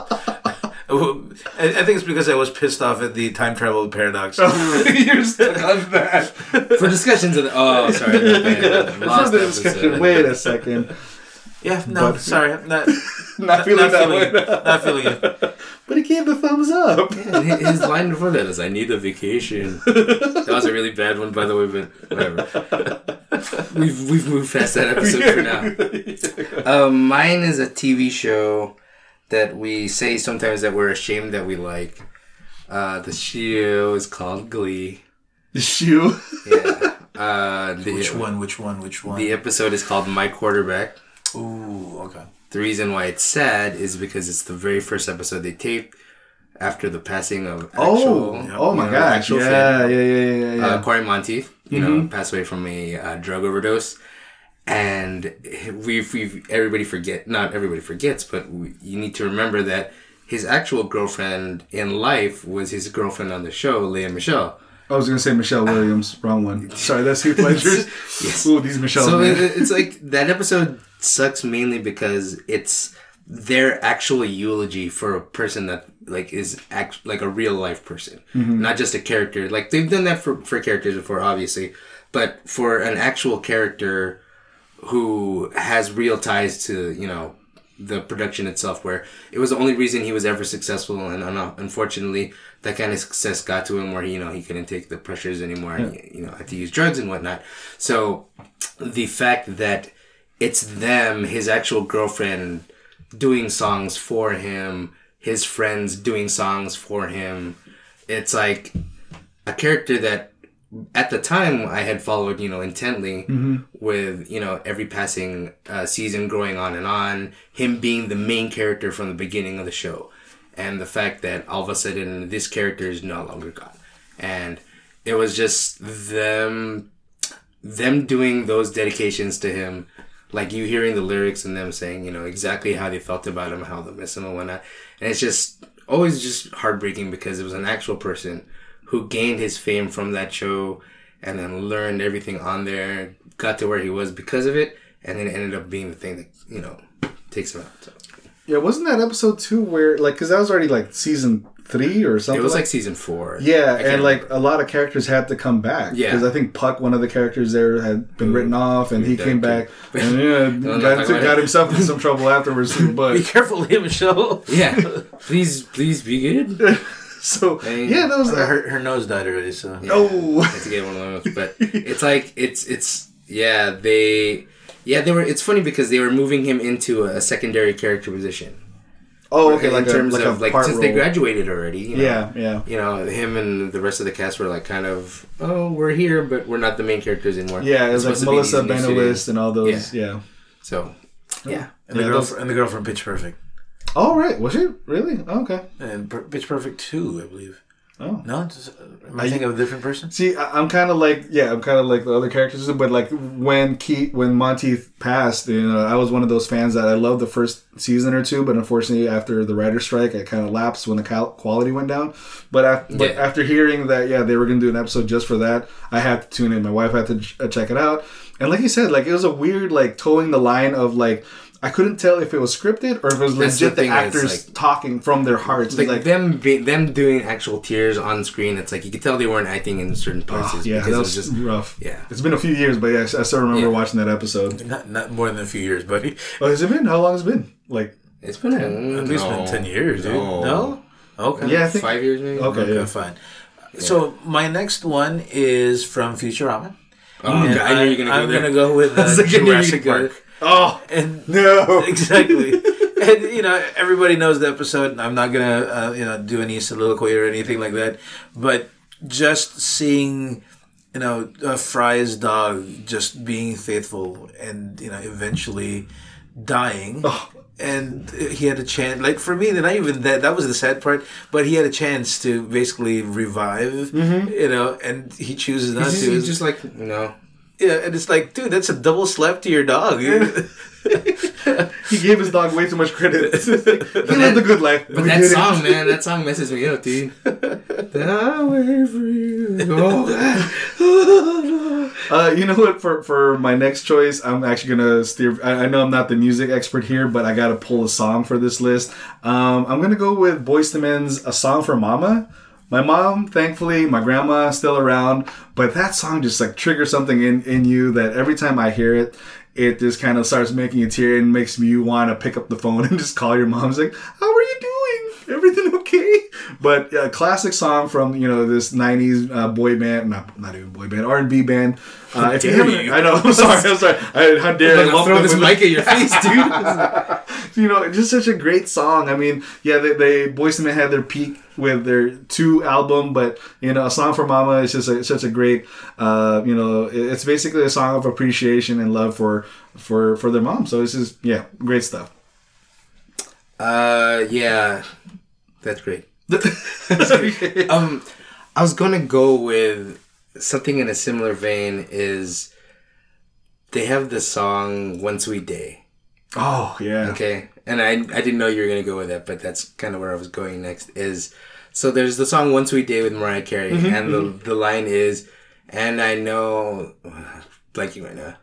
I think it's because I was pissed off at the time travel paradox. You're stuck on that. For discussions of the... Oh, sorry. Okay. Lost For the discussion. Wait a second. Yeah, no, But- sorry. I'm not, Not feeling not that feeling way. it. Not feeling it. But he gave the thumbs up. Yeah, his line before that is, I need a vacation. That was a really bad one, by the way, but whatever. We've, we've moved past that episode for now. Um, mine is a T V show that we say sometimes that we're ashamed that we like. Uh, the show is called Glee. The shoe. Yeah. Uh, the, Which one? Which one? Which one? The episode is called My Quarterback. Ooh, okay. The reason why it's sad is because it's the very first episode they taped after the passing of actual, Oh, oh my you know, gosh. actual Yeah, fan. yeah, yeah, yeah, yeah. Uh, Corey Monteith, you know, passed away from a uh, drug overdose. And we've, we've, everybody forget, not everybody forgets, but we, you need to remember that his actual girlfriend in life was his girlfriend on the show, Leah Michelle. I was going to say Michelle Williams. Wrong one. Sorry, that's Heath Ledger's. Yes. Ooh, these Michelle. So man. it, it's like that episode sucks mainly because it's their actual eulogy for a person that like is act like a real life person, mm-hmm. not just a character. Like they've done that for for characters before, obviously, but for an actual character who has real ties to, you know, the production itself, where it was the only reason he was ever successful, and uh, unfortunately that kind of success got to him where he, you know, he couldn't take the pressures anymore, yeah. and he, you know, had to use drugs and whatnot. So the fact that it's them, his actual girlfriend, doing songs for him, his friends doing songs for him, it's like a character that at the time I had followed, you know, intently, mm-hmm. with, you know, every passing uh, season growing on and on, him being the main character from the beginning of the show. And the fact that all of a sudden this character is no longer gone. And it was just them, them doing those dedications to him, like you hearing the lyrics and them saying, you know, exactly how they felt about him, how they miss him and whatnot. And it's just always just heartbreaking because it was an actual person who gained his fame from that show and then learned everything on there, got to where he was because of it, and then it ended up being the thing that, you know, takes him out. So. Yeah, wasn't that episode two where, like, because that was already, like, season three or something? It was, like, like, season four. Yeah, and, like, a lot of characters had to come back. Yeah. Because I think Puck, one of the characters there, had been Ooh, written off, and he came back. Too. And, yeah, got, got, got himself in some trouble afterwards, too. But be careful, Leah Michelle. Yeah. Please, please be good. So, yeah, that was... Her, her nose died already, so... Yeah, oh! I had to get one of those. But it's like, it's, it's, yeah, they... Yeah, they were. It's funny because they were moving him into a secondary character position. Oh, okay, in like terms a, like of a like part since they role. graduated already. You know, Yeah, yeah. You know, him and the rest of the cast were like kind of, oh, we're here, but we're not the main characters anymore. Yeah, it was It's like supposed to be Melissa these new Benoist studios. and all those. Yeah. Yeah. So, yeah. And the Yeah, girl those- fr- and the girl from Pitch Perfect. Oh, right. Was she really? Oh, okay. And per- Pitch Perfect two, I believe. Oh. No? Just, am I thinking of a different person? See, I- I'm kind of like, yeah, I'm kind of like the other characters, but like when Keith, when Monteith passed, you know, I was one of those fans that I loved the first season or two, but unfortunately after the writer's strike, it kind of lapsed when the cal- quality went down. But, af- but Yeah. after hearing that, yeah, they were going to do an episode just for that, I had to tune in. My wife had to ch- uh, check it out. And like you said, like it was a weird, like towing the line of like, I couldn't tell if it was scripted or if it was That's the legit the, thing, it's actors like- talking from their hearts. Like, It's like, them, be, them doing actual tears on screen. It's like you could tell they weren't acting in certain parts. oh, yeah, because that it was was just rough. yeah. It's been a few years, but yeah, I still remember Yeah. watching that episode. Not not more than a few years, buddy. Oh, has it been? How long has it been? Like, It's been At least been ten years, dude. No. No? Okay. yeah, I think. five years maybe. Okay, Okay, yeah. fine. So my next one is from Futurama. Oh, And God, I knew you were gonna go I'm there. gonna go with I uh, was like, I knew you were Jurassic gonna go Park. Oh And no! exactly. And you know, everybody knows the episode. I'm not gonna uh, you know do any soliloquy or anything like that. But just seeing, you know, uh, Fry's dog just being faithful and you know eventually dying. Oh. And he had a chance, like for me, not even that, that was the sad part, but he had a chance to basically revive, you know, and he chooses not He's to. just, he's just like no. Yeah, and it's like, dude, that's a double slap to your dog. He gave his dog way too much credit. He lived a good life. But that song, man, that song messes me up, dude. Then I wait for you. Oh God. Uh, you know what? For for my next choice, I'm actually gonna steer. I, I know I'm not the music expert here, but I gotta pull a song for this list. Um, I'm gonna go with Boyz two Men's "A Song for Mama." My mom, thankfully, my grandma is still around, but that song just like triggers something in in you that every time I hear it, it just kind of starts making a tear and makes you want to pick up the phone and just call your mom. It's like, how are you doing? Everything okay? But a classic song from, you know, this nineties uh, boy band, not not even boy band, R and B band. Uh, if you dare haven't, you. I know, I'm sorry, I'm sorry. I, how dare I I'm lump throw them this with- mic at your face, dude. you know, just such a great song. I mean, yeah, they, they Boyz two Men had their peak with their two album, but you know, "A Song for Mama" is just a, such a great, uh, you know, it- it's basically a song of appreciation and love for for for their mom. So it's just yeah, great stuff. Uh, yeah, that's great. um, I was gonna go with something in a similar vein. Is they have the song "One Sweet Day"? Oh yeah, Okay, and I I didn't know you were gonna go with that, but that's kind of where I was going next. Is so there's the song "One Sweet Day" with Mariah Carey, and the the line is, "And I know," blanking right now.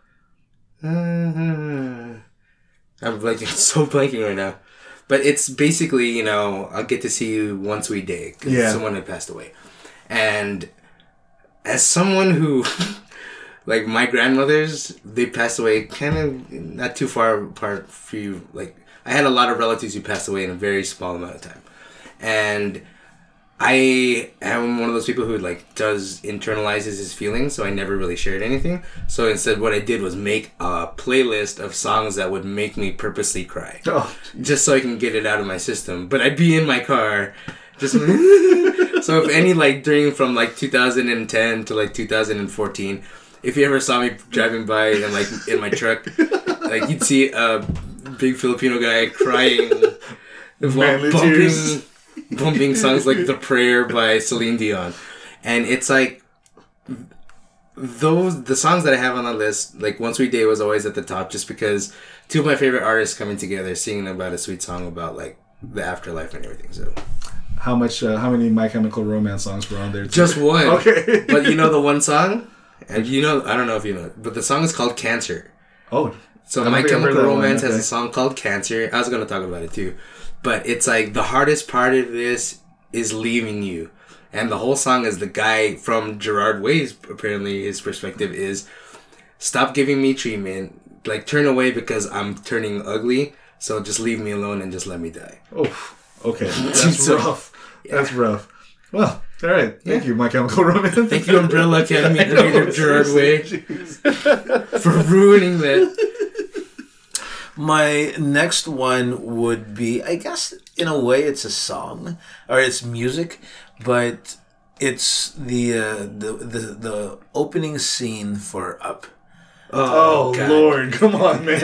I'm blanking, so blanking right now. But it's basically, you know, I'll get to see you one sweet day because Yeah. someone had passed away. And as someone who, like my grandmothers, they passed away kind of not too far apart for you. Like, I had a lot of relatives who passed away in a very small amount of time. And I am one of those people who like does internalizes his feelings, so I never really shared anything. So instead, what I did was make a playlist of songs that would make me purposely cry, Oh, just so I can get it out of my system. But I'd be in my car, just so if any like during from like two thousand ten to like two thousand fourteen, if you ever saw me driving by and like in my truck, like you'd see a big Filipino guy crying, while Manly bumping, tears. bumping songs like "The Prayer" by Celine Dion, and it's like those the songs that I have on the list. Like "One Sweet Day" was always at the top, just because two of my favorite artists coming together, singing about a sweet song about like the afterlife and everything. So how much? Uh, how many My Chemical Romance songs were on there? Too? just one, Okay. but you know the one song, and you know I don't know if you know, it, but the song is called "Cancer." Oh, So I don't My think I've heard Chemical that one, Romance has okay. a song called "Cancer." I was gonna talk about it too, but it's like the hardest part of this is leaving you, and the whole song is the guy from Gerard Way's apparently his perspective is stop giving me treatment, like turn away because I'm turning ugly, so just leave me alone and just let me die. oh, okay. That's So- rough. That's rough. Well, all right. Thank you, My Chemical Romance. Thank you, Umbrella Academy I know, creator Gerard Way, jeez. for ruining that. My next one would be, I guess in a way, it's a song or it's music, but it's the uh, the, the the opening scene for Up. Oh, God. Lord, come on, man.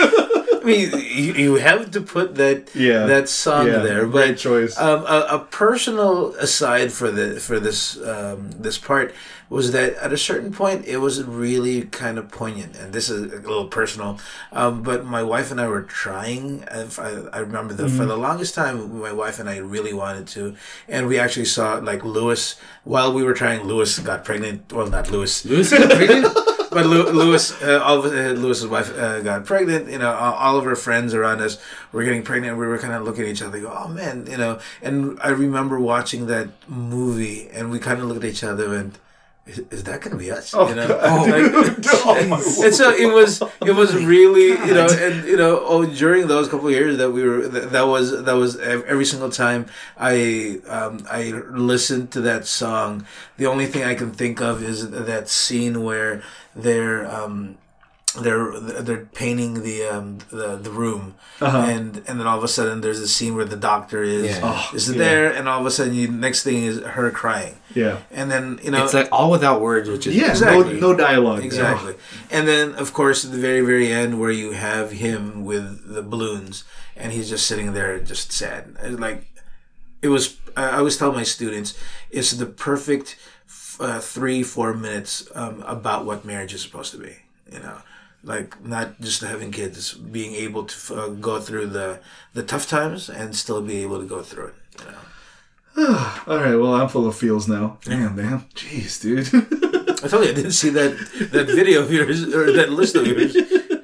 I mean, you, you have to put that Yeah. that song Yeah, there. But great choice. Um, a, a personal aside for the for this um, this part was that at a certain point it was really kind of poignant, and this is a little personal. Um, but my wife and I were trying. If I, I remember that Mm-hmm. for the longest time, my wife and I really wanted to, and we actually saw like Lewis while we were trying. Lewis got pregnant. Well, not Lewis. Lewis got pregnant? But Lew- Lewis, uh, all of, uh, Lewis's wife uh, got pregnant. You know, all, all of her friends around us were getting pregnant. We were kind of looking at each other, go, "Oh man," you know. And I remember watching that movie, and we kind of looked at each other and. Is, is that going to be us? Oh, you know, God. Like- Oh, my and so it was. It was really, you know, and you know, oh, during those couple of years that we were, that, that was that was ev- every single time I um, I listened to that song. The only thing I can think of is that scene where they're um, they're they're painting the um, the the room, Uh-huh. and and then all of a sudden there's a scene where the doctor is Yeah. Oh, is yeah. there, and all of a sudden you next thing is her crying, Yeah. and then you know It's like all without words, which is Yeah, Exactly. no, no dialogue. exactly, and then of course at the very very end where you have him with the balloons and he's just sitting there just sad. It's like it was. I always tell my students it's the perfect uh, three four minutes um, about what marriage is supposed to be. You know. Like not just having kids, being able to uh, go through the the tough times and still be able to go through it. You know, All right, well, I'm full of feels now. Damn, man. Jeez, dude. I told you I didn't see that that video of yours or that list of yours.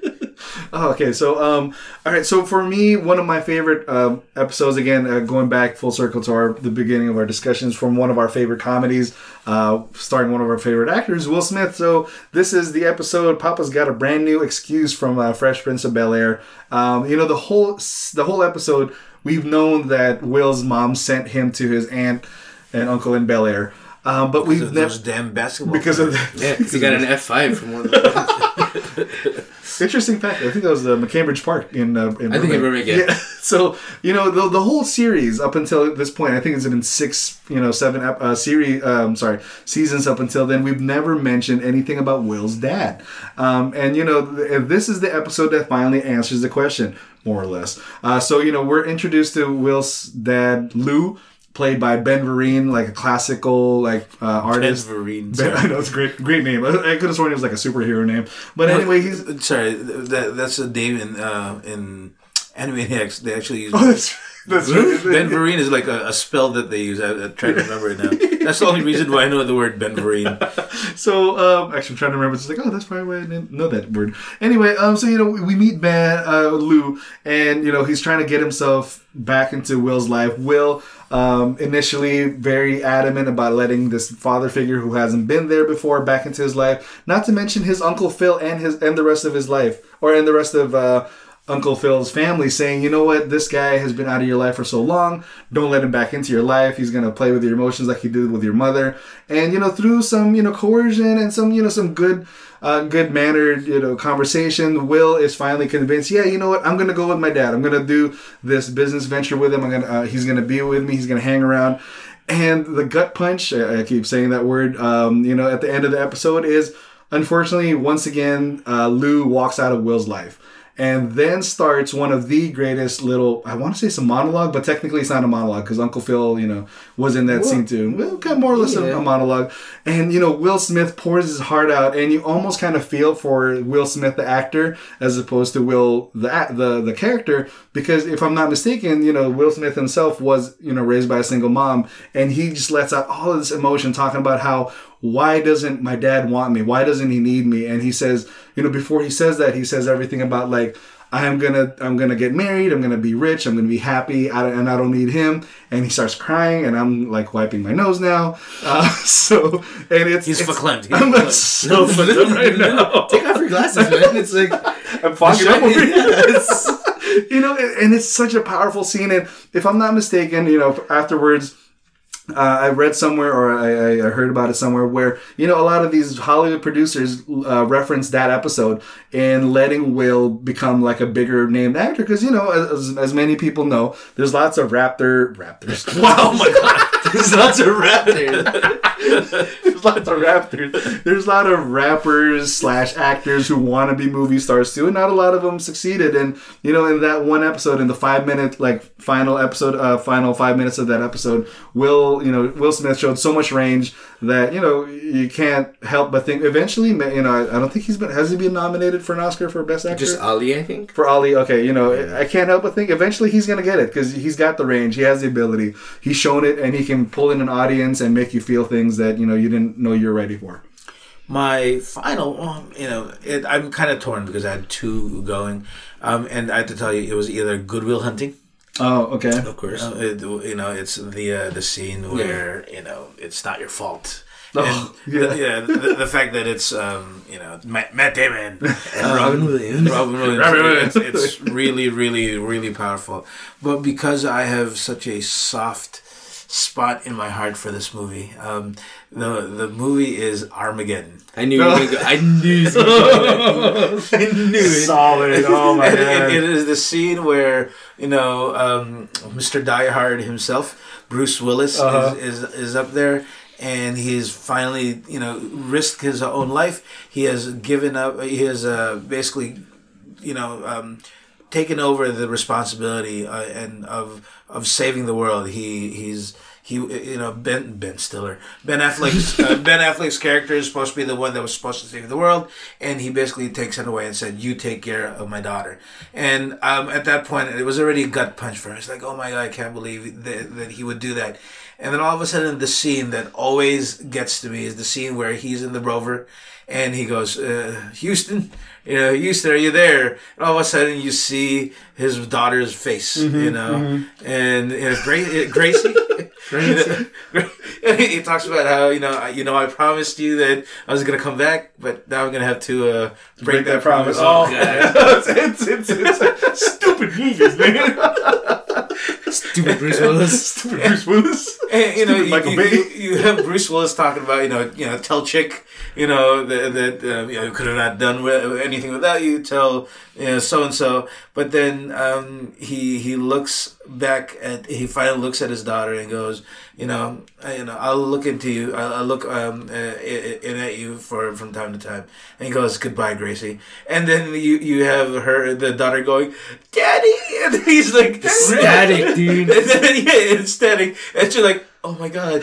Oh, okay, so um, all right. So for me, one of my favorite um, episodes, again, uh, going back full circle to our the beginning of our discussions, from one of our favorite comedies, uh, starring one of our favorite actors, Will Smith. So this is the episode. Papa's got a brand new excuse from uh, Fresh Prince of Bel Air. Um, you know, the whole the whole episode, we've known that Will's mom sent him to his aunt and uncle in Bel Air. Um, but we've Because of never those damn basketball. because of players. the, yeah, because he got an F five from one of the. interesting fact. I think that was uh, McCambridge Park in. Uh, in I think in Burbank, yeah. So you know the the whole series up until this point, I think it's been six, you know, seven ep- uh, series. Um, sorry, seasons up until then. We've never mentioned anything about Will's dad. Um, and you know, th- this is the episode that finally answers the question, more or less. Uh, so you know, we're introduced to Will's dad, Lou, played by Ben Vereen, like a classical like uh, artist. Vereen, Ben, sorry. I know it's a great, great name. I, I could have sworn it was like a superhero name, but anyway, he's. sorry. That that's a name in uh, in Animaniacs. They actually use. Oh, that's that's right. Ben Vereen is like a, a spell that they use. I, I'm trying to remember it now. That's the only reason why I know the word Ben Vereen. So, um, actually, I'm trying to remember. It's like, oh, that's probably why I didn't know that word. Anyway, um, so you know, we, we meet Ben, uh, Lou, and you know, he's trying to get himself back into Will's life. Will, um, initially very adamant about letting this father figure who hasn't been there before back into his life. Not to mention his Uncle Phil and his and the rest of his life, or and the rest of uh, Uncle Phil's family, saying, you know what, this guy has been out of your life for so long. Don't let him back into your life. He's gonna play with your emotions like he did with your mother. And you know, through some you know coercion and some you know some good. Uh, good mannered, you know, conversation. Will is finally convinced. Yeah, you know what? I'm gonna go with my dad. I'm gonna do this business venture with him. I'm gonna. Uh, he's gonna be with me. He's gonna hang around. And the gut punch. I, I keep saying that word. Um, you know, at the end of the episode is, unfortunately, once again, uh, Lou walks out of Will's life. And then starts one of the greatest little, I want to say it's a monologue, but technically it's not a monologue because Uncle Phil, you know, was in that Well, scene too. Well, kind of more or less a, yeah. a monologue. And, you know, Will Smith pours his heart out and you almost kind of feel for Will Smith, the actor, as opposed to Will, the act- the the character. Because if I'm not mistaken, you know, Will Smith himself was, you know, raised by a single mom. And he just lets out all of this emotion talking about how, why doesn't my dad want me? Why doesn't he need me? And he says, you know, before he says that, he says everything about like, I'm gonna, I'm gonna get married. I'm gonna be rich. I'm gonna be happy, I don't, and I don't need him. And he starts crying, and I'm like wiping my nose now. Uh, so, and it's He's it's, verklempt. He's I'm verklempt. so fucked up right now. Take off your glasses, man. It's like I'm fogging up over here. Yes. You know, and and it's such a powerful scene. And if I'm not mistaken, you know, afterwards, Uh, I read somewhere, or I, I heard about it somewhere, where you know a lot of these Hollywood producers uh, reference that episode in letting Will become like a bigger named actor, because you know, as, as many people know, there's lots of raptor raptors. Wow, my God, there's lots of raptors. There's lots of raptors. There's a lot of rappers slash actors who want to be movie stars too, and not a lot of them succeeded. And you know, in that one episode, in the five minute like final episode, uh, final five minutes of that episode, Will. You know, Will Smith showed so much range that, you know, you can't help but think eventually, you know, I, I don't think he's been, has he been nominated for an Oscar for Best Actor? Just Ali, I think. For Ali, okay, you know, I can't help but think eventually he's going to get it because he's got the range, he has the ability, he's shown it, and he can pull in an audience and make you feel things that, you know, you didn't know you're ready for. My final, um, you know, it, I'm kind of torn because I had two going, um, and I have to tell you, it was either Good Will Hunting. Oh, okay. Of course. Uh, it, you know, it's the uh, the scene where yeah. you know it's not your fault. Oh, and yeah. The, yeah, the, the fact that it's um, you know Matt, Matt Damon and um, Robin Williams. Robin Williams. Robin Williams. It's, it's really, really, really powerful. But because I have such a soft spot in my heart for this movie, um, the the movie is Armageddon. I knew you were gonna go. I knew. I knew it. Solid. Oh my and, god. and it is the scene where you know um, Mister Die Hard himself, Bruce Willis, uh-huh. is, is is up there, and he's finally you know risked his own life. He has given up. He has uh, basically, you know. Um, taken over the responsibility uh, and of of saving the world. He he's he you know Ben Ben Stiller Ben Affleck's uh, Ben Affleck's character is supposed to be the one that was supposed to save the world, and he basically takes it away and said, "You take care of my daughter." And um, at that point, it was already a gut punch for him. It's like, oh my god, I can't believe that, that he would do that. And then all of a sudden, the scene that always gets to me is the scene where he's in the rover. And he goes, uh, Houston, you know, Houston, are you there? And all of a sudden, you see his daughter's face, mm-hmm, you know, mm-hmm. and you know, Gra- Gracie. Gracie. He talks about how you know, you know, I promised you that I was gonna come back, but now I'm gonna have to uh, break, break that, that promise. promise. Oh, it's, it's, it's, it's stupid movies, man. Stupid Bruce Willis. Stupid Bruce Willis. And, you know, Michael you, Bay. You, you have Bruce Willis talking about, you know, you know, tell chick, you know, that, that um, you know, could have not done with, anything without you, tell, you know, so-and-so. But then um, he he looks back at, he finally looks at his daughter and goes, you know, I, you know, I'll look into you, I'll, I'll look um, uh, in at you for from time to time. And he goes, goodbye, Gracie. And then you, you have her, the daughter going, Daddy! And he's like, static, dude. And then, yeah, it's static. And you're like, oh my god.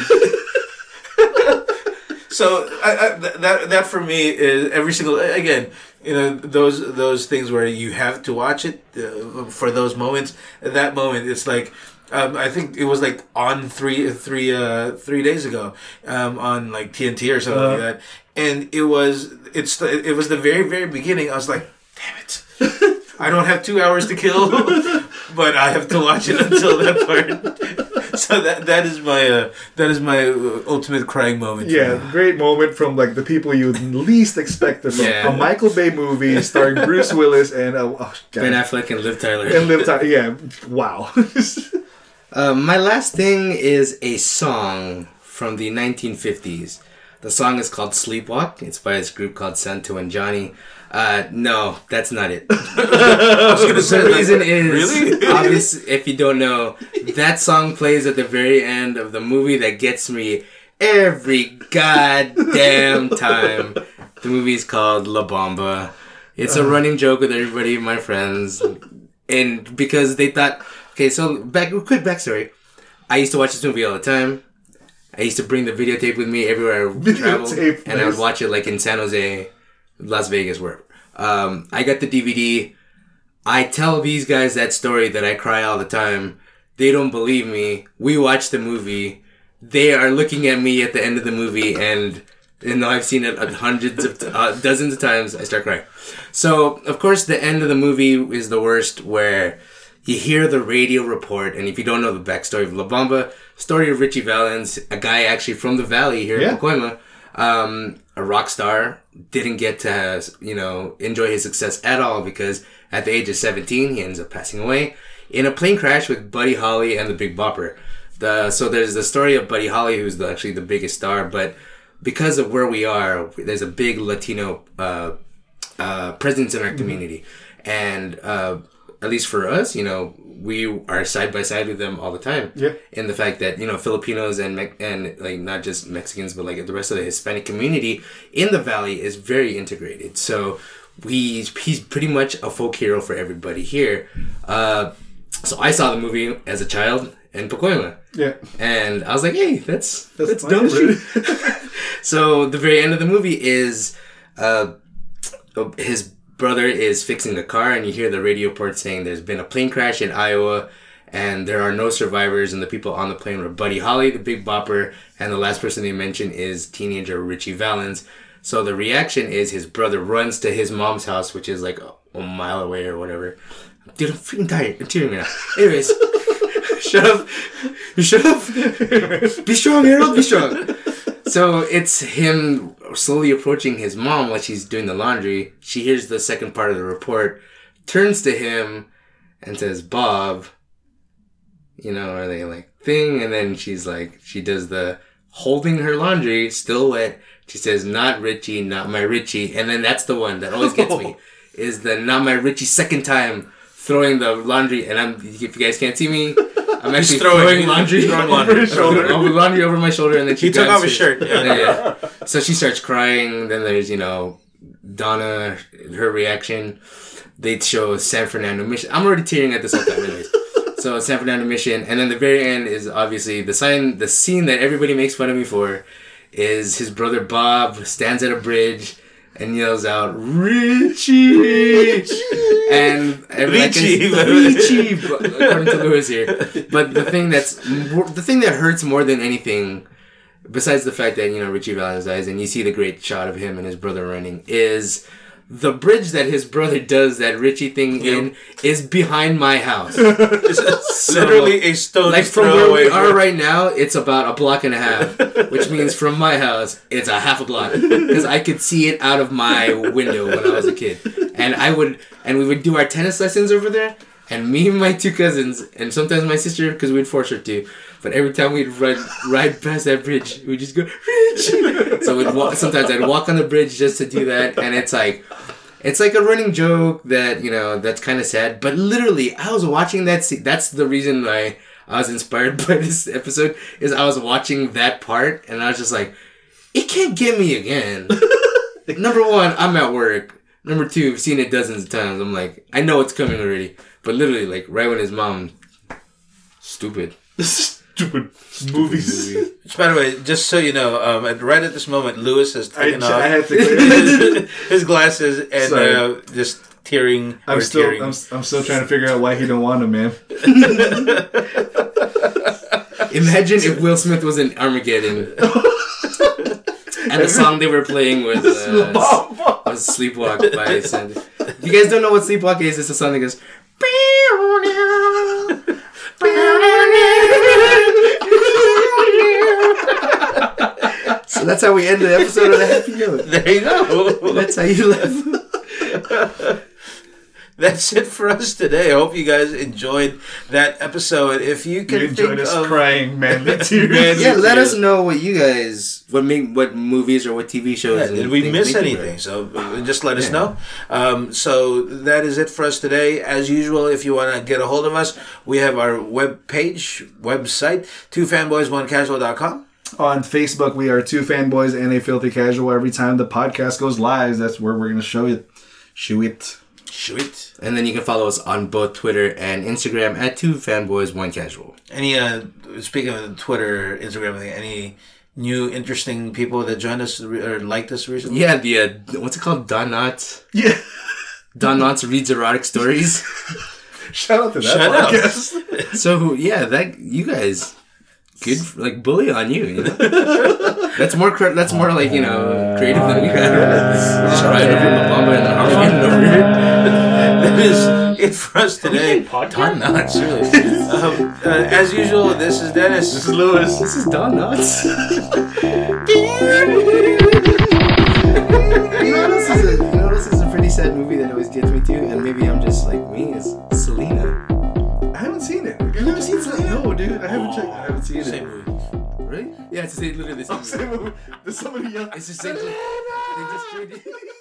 So I, I, that that for me is every single again, you know, those those things where you have to watch it uh, for those moments. At that moment, it's like um, I think it was like on three three uh, three days ago um, on like T N T or something uh, like that, and it was it's the, it was the very very beginning. I was like, damn it. I don't have two hours to kill, but I have to watch it until that part. So that that is my uh, that is my ultimate crying moment. Yeah, great moment from like the people you least expect from yeah. a Michael Bay movie starring Bruce Willis and uh, oh, Ben Affleck and Liv Tyler. And Liv Tyler, yeah, wow. uh, my last thing is a song from the nineteen fifties. The song is called Sleepwalk. It's by this group called Santo and Johnny. Uh, no, that's not it. I was gonna say, the reason is, really? obvious, if you don't know, that song plays at the very end of the movie that gets me every goddamn time. The movie is called La Bamba. It's a running joke with everybody, my friends. And because they thought, okay, so back, quick backstory. I used to watch this movie all the time. I used to bring the videotape with me everywhere I traveled. And nice. I would watch it like in San Jose, Las Vegas, wherever. Um, I got the D V D. I tell these guys that story that I cry all the time. They don't believe me. We watch the movie. They are looking at me at the end of the movie, and you know I've seen it hundreds of, uh, dozens of times. I start crying. So of course the end of the movie is the worst, where you hear the radio report, and if you don't know the backstory of La Bamba, story of Richie Valens, a guy actually from the Valley here yeah. in Pacoima, um, a rock star, didn't get to, you know, enjoy his success at all because at the age of seventeen, he ends up passing away in a plane crash with Buddy Holly and the Big Bopper. The so there's the story of Buddy Holly, who's the, actually the biggest star, but because of where we are, there's a big Latino uh, uh, presence in our community, and uh, at least for us, you know, we are side by side with them all the time. Yeah. In the fact that, you know, Filipinos and Me- and like not just Mexicans, but like the rest of the Hispanic community in the Valley is very integrated. So we he's pretty much a folk hero for everybody here. Uh, so I saw the movie as a child in Pacoima. Yeah. And I was like, hey, that's that's, That's dumb fine. shit. So the very end of the movie is uh, his brother is fixing a car, and you hear the radio report saying there's been a plane crash in Iowa, and there are no survivors, and the people on the plane were Buddy Holly, the Big Bopper, and the last person they mention is teenager Richie Valens. So the reaction is his brother runs to his mom's house, which is like a, a mile away or whatever. Dude, I'm freaking tired. I'm tearing right now. Anyways, shut up. You shut up. Be strong, Harold. Be strong. So it's him slowly approaching his mom while she's doing the laundry. She hears the second part of the report, turns to him, and says, Bob, you know, are they like thing? And then she's like, she does the holding her laundry, still wet. She says, not Richie, not my Richie. And then that's the one that always gets me, is the not my Richie second time throwing the laundry. And I'm, if you guys can't see me, I'm actually throwing, throwing laundry, throwing laundry over his shoulder, over, laundry over my shoulder, and then she he took off his shirt. Yeah. yeah, yeah. So she starts crying. Then there's, you know, Donna, her reaction. They show San Fernando Mission. I'm already tearing at this whole time, anyways. So San Fernando Mission, and then the very end is obviously the sign, the scene that everybody makes fun of me for, is his brother Bob stands at a bridge and yells out, Richie! And, and Richie! Like Richie! According to Lewis here. But the thing that's, the thing that hurts more than anything, besides the fact that, you know, Richie Valens dies and you see the great shot of him and his brother running, is the bridge that his brother does that Richie thing yep. in is behind my house. It's literally a stone like throw from where away. we are right now, it's about a block and a half, which means from my house, it's a half a block. Because I could see it out of my window when I was a kid. And I would, and we would do our tennis lessons over there, and me and my two cousins, and sometimes my sister, because we'd force her to, but every time we'd ride, ride past that bridge, we'd just go, Richie! So we'd walk, sometimes I'd walk on the bridge just to do that, and it's like, it's like a running joke that, you know, that's kind of sad, but literally, I was watching that scene. That's the reason why I was inspired by this episode, is I was watching that part, and I was just like, it can't get me again. Number one, I'm at work. Number two, I've seen it dozens of times. I'm like, I know it's coming already. But literally, like, right when his mom, stupid. Stupid movies. Which, by the way, just so you know, um, at, right at this moment, Lewis has taken I, off I had to clear his glasses and uh, just tearing. I'm or still, tearing. I'm, I'm still trying to figure out why he don't want him, man. Imagine if Will Smith was in Armageddon. And the song they were playing was, uh, was Sleepwalk by Sandy. If you guys don't know what Sleepwalk is, it's a song that goes... So that's how we end the episode on a happy note. There you go. That's how you live. That's it for us today. I hope you guys enjoyed that episode. If you can you enjoyed think us of crying manly tears. Yeah, let us know what you guys, what make, what movies or what T V shows. Yeah, did we miss anything? So just let us yeah. know. Um, so that is it for us today. As usual, if you want to get a hold of us, we have our web page, website, two fanboys one casual dot com. On Facebook, we are Two Fanboys and a Filthy Casual. Every time the podcast goes live, that's where we're going to show it. Show it. Sweet. And then you can follow us on both Twitter and Instagram at Two Fanboys One Casual. Any, uh, speaking of Twitter, Instagram, any new interesting people that joined us or liked us recently? Yeah, the, uh, what's it called? Don Knotts? Yeah. Don Knotts reads erotic stories. Shout out to that Shout podcast. Out. So, yeah, that, you guys, good, like, bully on you, you know? That's more, that's more like, you know, creative than we had. Just right over the bomba and then Armageddon over here. That is it for us today. Don Knotts, really. um, uh, as usual, this is Dennis. This is Lewis. This is Don Knotts. You know what else is a, you know what else is a pretty sad movie that always gets me too? And maybe I'm just like me, is Selena. I haven't seen it. You've never seen Selena? No, dude, I haven't checked. I haven't seen it. Same movie. Really? Yeah, it's the same, literally the same. Same movie. There's somebody yelling. It's just same. They just